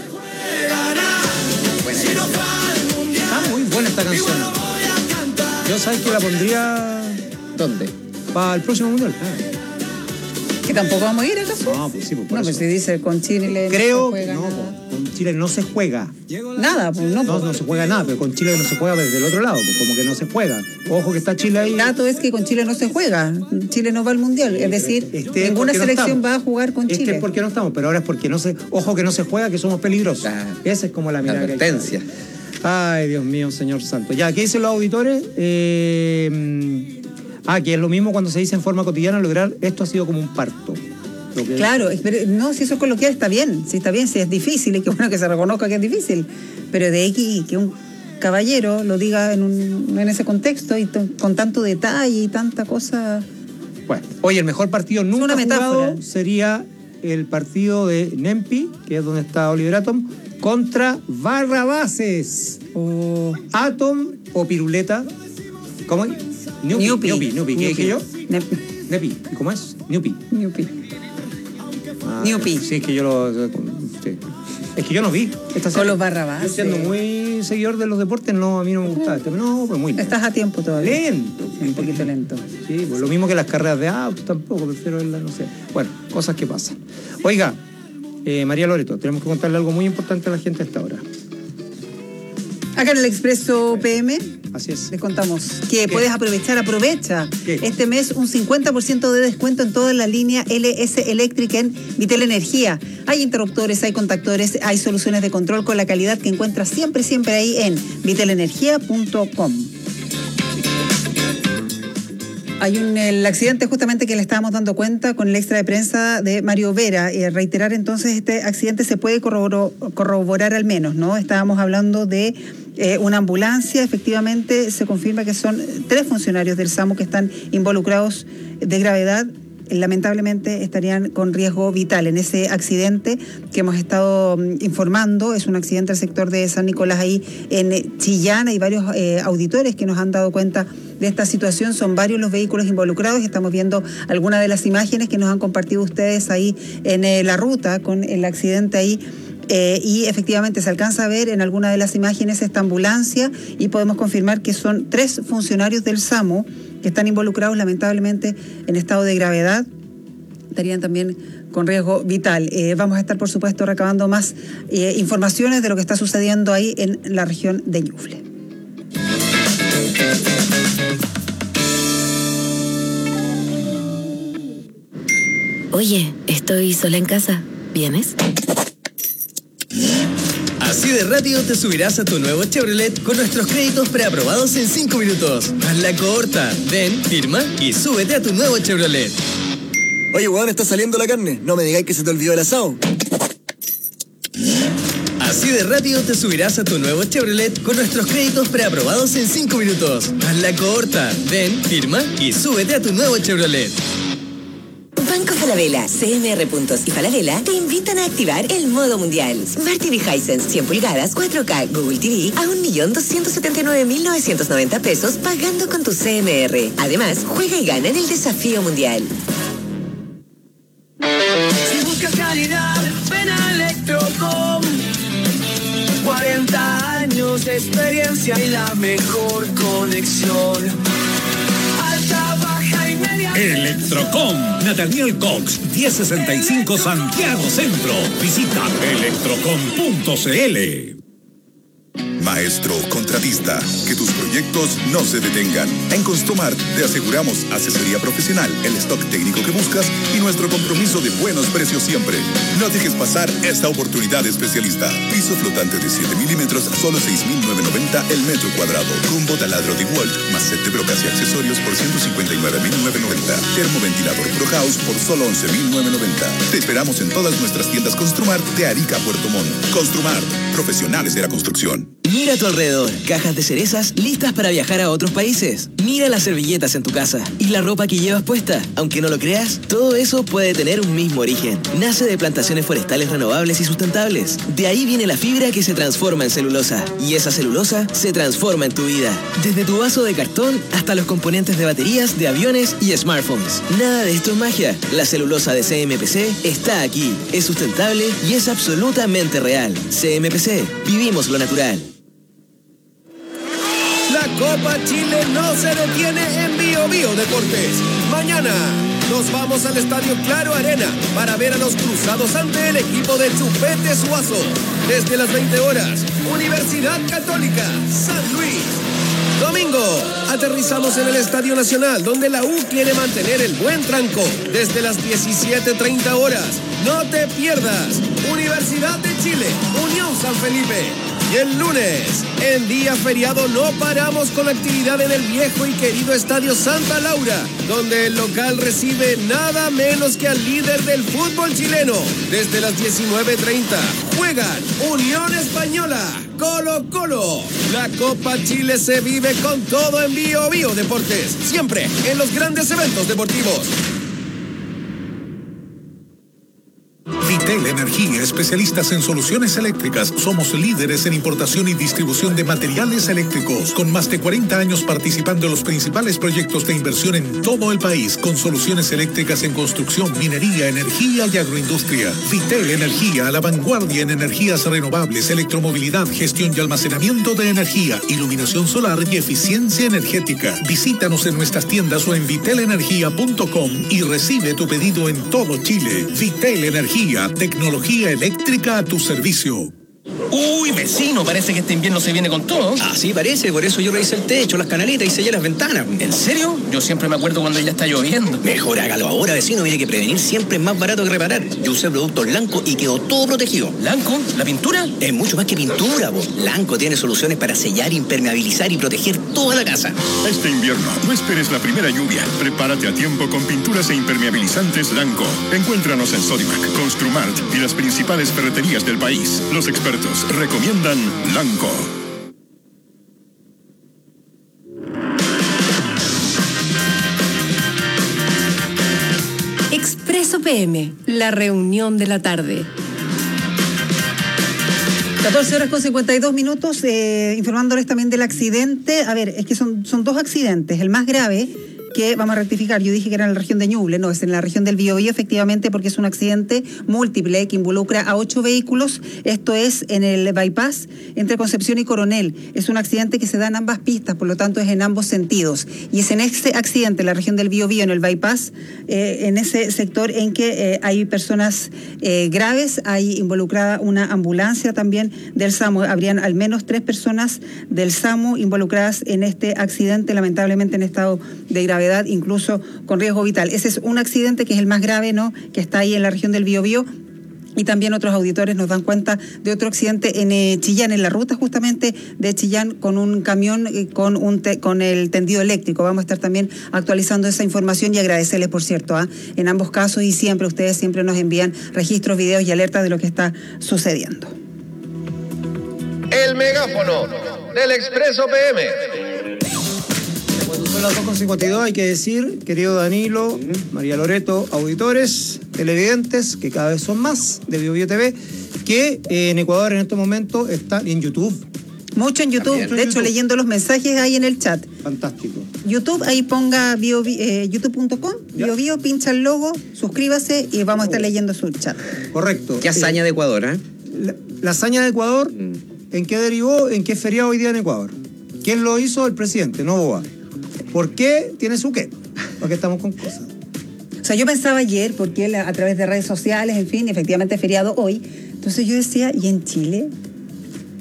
E: Está muy buena esta canción. Yo sabes que la pondría...
J: ¿Dónde?
E: Para el próximo Mundial.
S: ¿Que tampoco vamos a ir acaso?
E: No, pues sí, pues
S: no, pues si dice con Chile
E: creo
S: no se juega
E: que no,
S: nada.
E: con Chile no se juega.
S: Nada, pues no.
E: No se juega nada, pero con Chile no se juega desde el otro lado, pues como que no se juega. Ojo que está Chile ahí.
S: El dato es que con Chile no se juega. Chile no va al Mundial. Es decir, ninguna selección va a jugar con Chile.
E: Es porque no estamos, pero ahora es porque no se... Ojo que no se juega, que somos peligrosos. Esa es como la mirada.
J: Advertencia.
E: Ay, Dios mío, Señor Santo. Ya, ¿qué dicen los auditores? Que es lo mismo cuando se dice en forma cotidiana, lograr esto ha sido como un parto.
S: Claro, pero no, si eso es coloquial está bien, si es difícil, y qué bueno que se reconozca que es difícil, pero de X que un caballero lo diga en ese contexto y con tanto detalle y tanta cosa.
E: Bueno, oye, el mejor partido nunca jugado sería el partido de Nempi, que es donde está Oliver Atom, contra Barrabases. Atom o Piruleta. ¿Cómo es? Newpi. ¿Qué dije yo? Nepi. ¿Cómo es? Newpi.
S: Newpi.
E: Sí, es que yo lo... Sí. Es que yo no vi esta serie.
S: Con los Barrabases.
E: Yo siendo muy seguidor de los deportes, no, a mí no me gustaba. No, pues muy lento.
S: Estás a tiempo todavía.
E: Lento.
S: Sí, un poquito lento.
E: Sí, pues lo mismo que las carreras de autos tampoco, prefiero verlas, no sé. Bueno, cosas que pasan. Oiga, María Loreto, tenemos que contarle algo muy importante a la gente a esta hora.
S: Acá en el Expreso PM.
E: Así es.
S: Les contamos que puedes aprovecha este mes un 50% de descuento en toda la línea LS Electric en Vitel Energía. Hay interruptores, hay contactores, hay soluciones de control con la calidad que encuentras siempre ahí en vitelenergia.com. Hay el accidente justamente que le estábamos dando cuenta con el extra de prensa de Mario Vera. Reiterar entonces, este accidente se puede corroborar al menos, ¿no? Estábamos hablando de una ambulancia. Efectivamente se confirma que son 3 funcionarios del SAMU que están involucrados de gravedad. Lamentablemente estarían con riesgo vital en ese accidente que hemos estado informando. Es un accidente al sector de San Nicolás, ahí en Chillán. Hay varios auditores que nos han dado cuenta de esta situación. Son varios los vehículos involucrados. Estamos viendo algunas de las imágenes que nos han compartido ustedes ahí en la ruta con el accidente ahí. Y efectivamente se alcanza a ver en alguna de las imágenes esta ambulancia y podemos confirmar que son 3 funcionarios del SAMU que están involucrados lamentablemente en estado de gravedad. Estarían también con riesgo vital. Vamos a estar, por supuesto, recabando más informaciones de lo que está sucediendo ahí en la región de Ñuble.
H: Oye, estoy sola en casa. ¿Vienes?
P: Así de rápido te subirás a tu nuevo Chevrolet con nuestros créditos preaprobados en 5 minutos. Hazla corta. Ven, firma y súbete a tu nuevo Chevrolet.
K: Oye, weón, está saliendo la carne. No me digáis que se te olvidó el asado.
P: Así de rápido te subirás a tu nuevo Chevrolet con nuestros créditos preaprobados en 5 minutos. Hazla corta. Ven, firma y súbete a tu nuevo Chevrolet.
H: Banco Falabella, CMR Puntos y Falabella te invitan a activar el modo mundial. Smart TV Hisense 100 pulgadas, 4K, Google TV a 1.279.990 pesos pagando con tu CMR. Además, juega y gana en el desafío mundial.
L: Si buscas calidad, ven a Electrocom. 40 años de experiencia y la mejor conexión. Alta, baja y media.
T: Electrocom, Nathaniel Cox, 1065 Santiago Centro. Visita electrocom.cl.
V: Maestro contratista, que tus proyectos no se detengan. En Construmart te aseguramos asesoría profesional, el stock técnico que buscas y nuestro compromiso de buenos precios siempre. No dejes pasar esta oportunidad especialista. Piso flotante de 7 milímetros a solo 6.990 el metro cuadrado. Combo taladro de Walt más set de brocas y accesorios por 159.990. Termoventilador Pro House por solo 11.990. Te esperamos en todas nuestras tiendas Construmart de Arica a Puerto Montt. Construmart, profesionales de la construcción.
I: Mira a tu alrededor, cajas de cerezas listas para viajar a otros países. Mira las servilletas en tu casa y la ropa que llevas puesta. Aunque no lo creas, todo eso puede tener un mismo origen. Nace de plantaciones forestales renovables y sustentables. De ahí viene la fibra que se transforma en celulosa. Y esa celulosa se transforma en tu vida. Desde tu vaso de cartón hasta los componentes de baterías, de aviones y smartphones. Nada de esto es magia. La celulosa de CMPC está aquí. Es sustentable y es absolutamente real. CMPC, vivimos lo natural.
P: La Copa Chile no se detiene en Bio Bio Deportes. Mañana nos vamos al Estadio Claro Arena para ver a los cruzados ante el equipo de Chupete Suazo. Desde las 20 horas, Universidad Católica, San Luis. Domingo, aterrizamos en el Estadio Nacional, donde la U quiere mantener el buen tranco. Desde las 17:30 horas, no te pierdas. Universidad de Chile, Unión San Felipe. Y el lunes, en día feriado, no paramos con la actividad en el viejo y querido Estadio Santa Laura, donde el local recibe nada menos que al líder del fútbol chileno. Desde las 19:30, juegan Unión Española, Colo Colo. La Copa Chile se vive con todo en Bio Bio Deportes, siempre en los grandes eventos deportivos.
B: Vitel Energía, especialistas en soluciones eléctricas. Somos líderes en importación y distribución de materiales eléctricos, con más de 40 años participando en los principales proyectos de inversión en todo el país, con soluciones eléctricas en construcción, minería, energía y agroindustria. Vitel Energía, a la vanguardia en energías renovables, electromovilidad, gestión y almacenamiento de energía, iluminación solar y eficiencia energética. Visítanos en nuestras tiendas o en vitelenergia.com y recibe tu pedido en todo Chile. Vitel Energía, tecnología eléctrica a tu servicio.
M: Uy, vecino, parece que este invierno se viene con todo.
N: Así parece, por eso yo revisé el techo, las canaletas y sellé las ventanas.
M: ¿En serio? Yo siempre me acuerdo cuando ya está lloviendo.
N: Mejor hágalo ahora, vecino, mire que prevenir siempre es más barato que reparar. Yo usé productos Lanco y quedó todo protegido.
M: ¿Lanco? ¿La pintura?
N: Es mucho más que pintura, vos. Lanco tiene soluciones para sellar, impermeabilizar y proteger toda la casa.
X: Este invierno, no esperes la primera lluvia. Prepárate a tiempo con pinturas e impermeabilizantes Lanco. Encuéntranos en Sodimac, Construmart y las principales ferreterías del país. Los expertos recomiendan Lanco.
O: Expreso PM, la reunión de la tarde.
S: 14 horas con 52 minutos, informándoles también del accidente. A ver, es que son dos accidentes. El más grave, que vamos a rectificar, yo dije que era en la región de Ñuble, no, es en la región del Biobío, efectivamente, porque es un accidente múltiple que involucra a 8 vehículos. Esto es en el bypass entre Concepción y Coronel. Es un accidente que se da en ambas pistas, por lo tanto es en ambos sentidos. Y es en este accidente, en la región del Biobío, en el bypass, en ese sector en que hay personas graves, hay involucrada una ambulancia también del SAMU. Habrían al menos 3 personas del SAMU involucradas en este accidente, lamentablemente en estado de gravedad, incluso con riesgo vital. Ese es un accidente que es el más grave, ¿no?, que está ahí en la región del Biobío. Y también otros auditores nos dan cuenta de otro accidente en Chillán, en la ruta justamente de Chillán, con un camión con el tendido eléctrico. Vamos a estar también actualizando esa información y agradecerles, por cierto, en ambos casos, y siempre ustedes siempre nos envían registros, videos y alertas de lo que está sucediendo.
P: El megáfono del Expreso PM.
E: Son las 2:52, hay que decir, querido Danilo, María Loreto, auditores, televidentes, que cada vez son más de Biobío TV, que en Ecuador en este momento está en YouTube.
S: Mucho en YouTube, de hecho leyendo los mensajes ahí en el chat.
E: Fantástico.
S: YouTube, ahí ponga youtube.com, Biobío, pincha el logo, suscríbase y vamos a estar leyendo su chat.
E: Correcto.
R: Qué hazaña de Ecuador, ¿eh?
E: La hazaña de Ecuador, ¿en qué derivó? ¿En qué feriado hoy día en Ecuador? ¿Quién lo hizo? El presidente, Novoa. ¿Por qué? Tiene su qué. Porque estamos con cosas.
S: O sea, yo pensaba ayer, porque él a través de redes sociales, en fin, efectivamente es feriado hoy. Entonces yo decía, ¿y en Chile?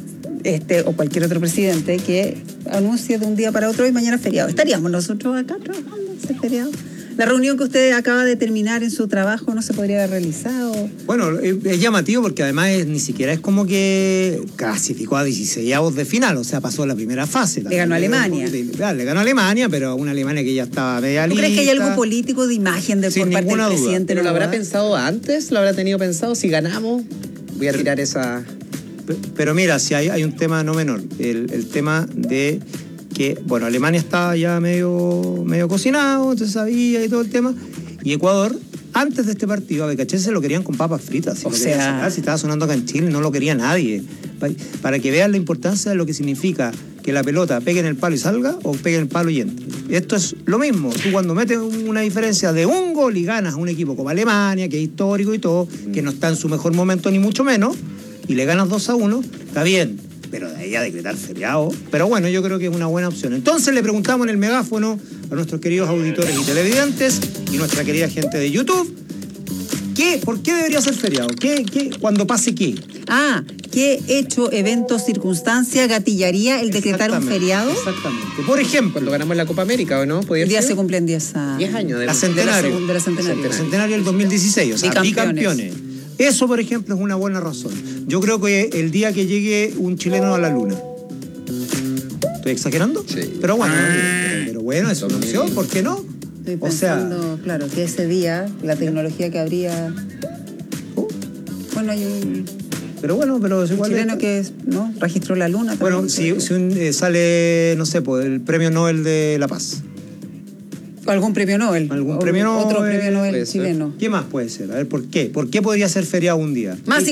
S: o cualquier otro presidente que anuncie de un día para otro y mañana feriado. ¿Estaríamos nosotros acá trabajando ese feriado? La reunión que usted acaba de terminar en su trabajo no se podría haber realizado.
E: Bueno, es llamativo porque además ni siquiera es como que clasificó a 16avos de final, o sea, pasó la primera fase.
S: Le ganó a Alemania.
E: Le ganó a Alemania, pero una Alemania que ya estaba media lista.
S: ¿Tú crees que hay algo político de imagen por parte del presidente?
R: ¿Pero lo habrá pensado antes? ¿Lo habrá tenido pensado? Si ganamos, voy a tirar esa...
E: Pero mira, si hay un tema no menor, el tema de que, bueno, Alemania estaba ya medio cocinado, entonces sabía y todo el tema, y Ecuador, antes de este partido, a Becachese se lo querían con papas fritas. Si estaba sonando acá en Chile, no lo quería nadie. Para que vean la importancia de lo que significa que la pelota pegue en el palo y salga, o pegue en el palo y entre. Esto es lo mismo. Tú cuando metes una diferencia de un gol y ganas a un equipo como Alemania, que es histórico y todo, que no está en su mejor momento ni mucho menos, y le ganas 2-1, está bien. Pero de ahí a decretar feriado. Pero bueno, yo creo que es una buena opción. Entonces le preguntamos en el megáfono a nuestros queridos auditores y televidentes y nuestra querida gente de YouTube, ¿por qué debería ser feriado? ¿Cuándo pase qué?
S: ¿Qué hecho, evento, circunstancia gatillaría el decretar un feriado?
E: Exactamente. Por ejemplo,
R: cuando ganamos la Copa América, ¿o no?
S: El día se cumplen 10
R: años
E: de la centenario.
S: De la centenario.
E: El centenario del 2016, o sea, bicampeones. Eso, por ejemplo, es una buena razón. Yo creo que el día que llegue un chileno a la luna. ¿Estoy exagerando? Sí. Pero bueno, es una opción, ¿por qué no?
S: Estoy pensando, claro, que ese día, la tecnología que habría... Bueno, hay un...
E: Pero es igual...
S: chileno que registró la luna.
E: Bueno, si sale, no sé, el Premio Nobel de la Paz.
S: Algún premio Nobel.
E: Otro premio
S: Nobel chileno.
E: ¿Qué más puede ser? A ver, ¿por qué? ¿Por qué podría ser feriado un día?
S: Más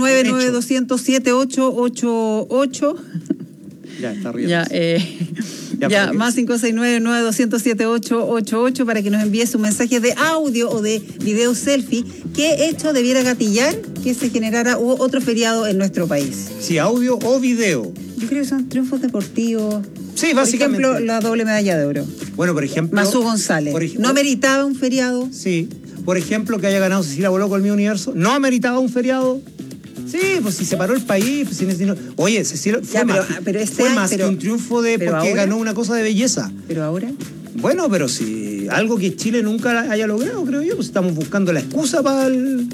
S: 569-9200-788.
E: Ya, está riendo.
S: Más 569-9200-788 para que nos envíe su mensaje de audio o de video selfie. ¿Qué hecho debiera gatillar que se generara otro feriado en nuestro país?
E: Sí, audio o video.
S: Yo creo que son triunfos deportivos.
E: Sí, básicamente.
S: Por ejemplo, la doble medalla de oro.
E: Bueno, por ejemplo...
S: Masú González. ¿No ameritaba un feriado?
E: Sí. Por ejemplo, que haya ganado Cecilia Boloco el Miss Universo. ¿No ameritaba un feriado? Sí, pues si se paró el país. Pues, oye, Cecilia fue más que un triunfo porque ahora ganó una cosa de belleza.
S: ¿Pero ahora?
E: Bueno, pero si algo que Chile nunca haya logrado, creo yo, pues estamos buscando la excusa para el...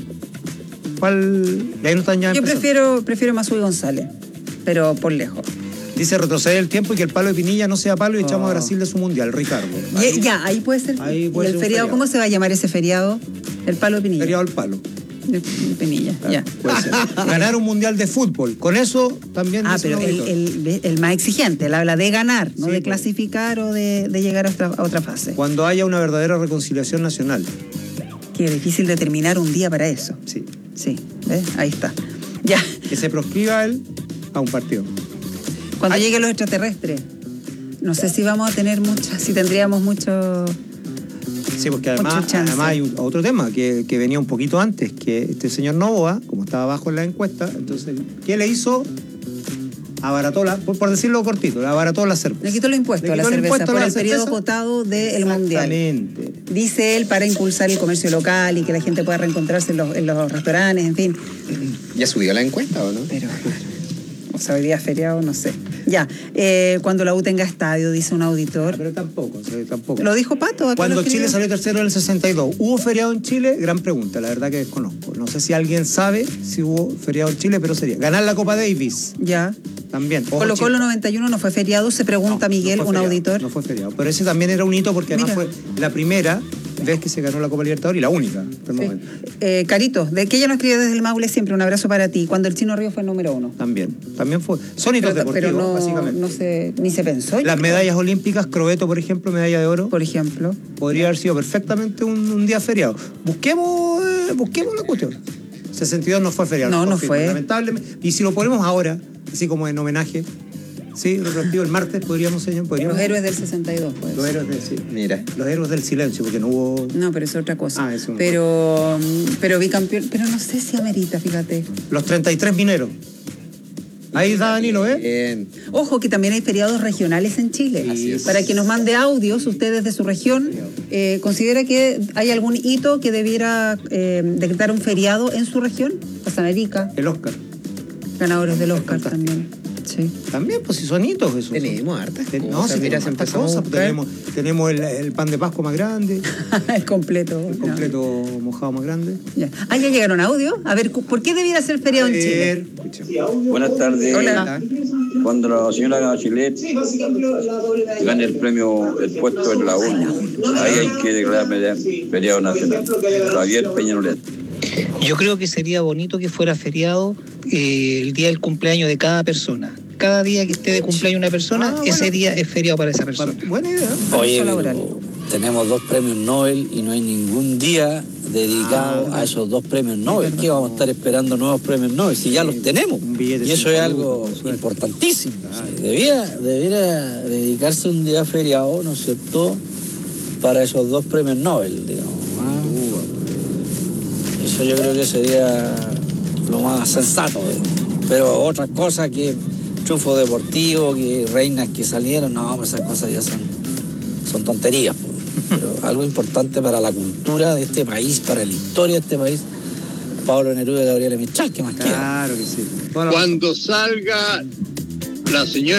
S: Yo prefiero Masú González, pero por lejos.
E: Dice retroceder el tiempo y que el palo de Pinilla no sea palo y echamos a Brasil de su mundial, Ricardo.
S: Ahí puede ser. ¿Y el feriado? ¿Cómo se va a llamar ese feriado? El palo de Pinilla.
E: Feriado al palo.
S: De Pinilla, ya.
E: Puede ser. Ganar un mundial de fútbol. Con eso también...
S: pero el más exigente, él habla de ganar, no de clasificar o de llegar a otra fase.
E: Cuando haya una verdadera reconciliación nacional.
S: Qué difícil determinar un día para eso.
E: Sí.
S: ¿Ves? Ahí está. Ya.
E: Que se proscriba él a un partido.
S: Cuando lleguen los extraterrestres, no sé si vamos a tener si tendríamos mucho...
E: Sí, porque además hay otro tema que venía un poquito antes, que este señor Novoa, como estaba abajo en la encuesta, entonces, ¿qué le hizo? Abarató por decirlo cortito, abarató la cerveza.
S: Le quitó los impuestos a la cerveza por el periodo acotado del Mundial.
E: Exactamente.
S: Dice él, para impulsar el comercio local y que la gente pueda reencontrarse en los restaurantes, en fin.
R: ¿Ya subió la encuesta o no?
S: Pero... O sea, hoy día feriado, no sé. Ya, cuando la U tenga estadio, dice un auditor.
E: Pero tampoco.
S: ¿Lo dijo Pato?
E: Cuando Chile salió tercero en el 62, ¿hubo feriado en Chile? Gran pregunta, la verdad que desconozco. No sé si alguien sabe si hubo feriado en Chile, pero sería. Ganar la Copa Davis.
S: Ya.
E: También.
S: Colo-Colo 91 no fue feriado, se pregunta Miguel, un auditor.
E: No fue feriado, pero ese también era un hito porque además fue la primera vez que se ganó la Copa Libertadores y la única hasta el momento.
S: Carito, de que ella nos escribe desde el Maule siempre, un abrazo para ti. Cuando el Chino Río fue el número 1.
E: También fue. Son hitos deportivos,
S: pero
E: básicamente.
S: Ni se pensó.
E: Las medallas olímpicas, Crobeto, por ejemplo, medalla de oro.
S: Por ejemplo.
E: Podría haber sido perfectamente un día feriado. Busquemos la cuestión. 62 no fue feriado.
S: No fue.
E: Lamentablemente. Y si lo ponemos ahora, así como en homenaje, sí, retroactivo el martes, podríamos.
S: Los héroes del 62, pues.
E: Los héroes Los héroes del silencio, porque no hubo...
S: No, pero es otra cosa. Pero bicampeón, pero no sé si amerita, fíjate.
E: Los 33 mineros. Ahí está Danilo,
S: Ojo que también hay feriados regionales en Chile.
E: Así es.
S: Para que nos mande audios ustedes de su región, ¿considera que hay algún hito que debiera decretar un feriado en su región? Costa Rica.
E: El Oscar.
S: Ganadores del Oscar también. Sí.
E: También, pues si son hitos eso.
R: Tenemos hartas cosas.
E: No, si
R: mira,
E: hartas cosas. Tenemos el pan de Pascua más grande.
S: El completo.
E: El completo mojado más grande.
S: Ya. Ah, ya llegaron audio. A ver, ¿por qué debiera ser feriado en Chile?
A: Buenas tardes.
S: Hola.
A: Cuando la señora Bachelet gane el premio, el puesto en la ONU, ahí hay que declarar feriado nacional. Javier Peñaloret.
C: Yo creo que sería bonito que fuera feriado el día del cumpleaños de cada persona. Cada día que esté de cumpleaños una persona, ese día es feriado para esa persona.
E: Buena idea.
D: Oye, tenemos 2 premios Nobel y no hay ningún día dedicado a esos 2 premios Nobel. ¿Qué vamos a estar esperando nuevos premios Nobel si ya los tenemos? Y eso es algo importantísimo. Debiera dedicarse un día feriado, ¿no es cierto?, para esos 2 premios Nobel, digamos. Eso yo creo que sería lo más sensato. Pero otras cosas, que triunfo deportivo, que reinas que salieron, no, pues esas cosas ya son tonterías. Pero algo importante para la cultura de este país, para la historia de este país, Pablo Neruda y Gabriela Mistral, ¿qué más queda?
E: Claro que sí.
Q: Cuando salga la señora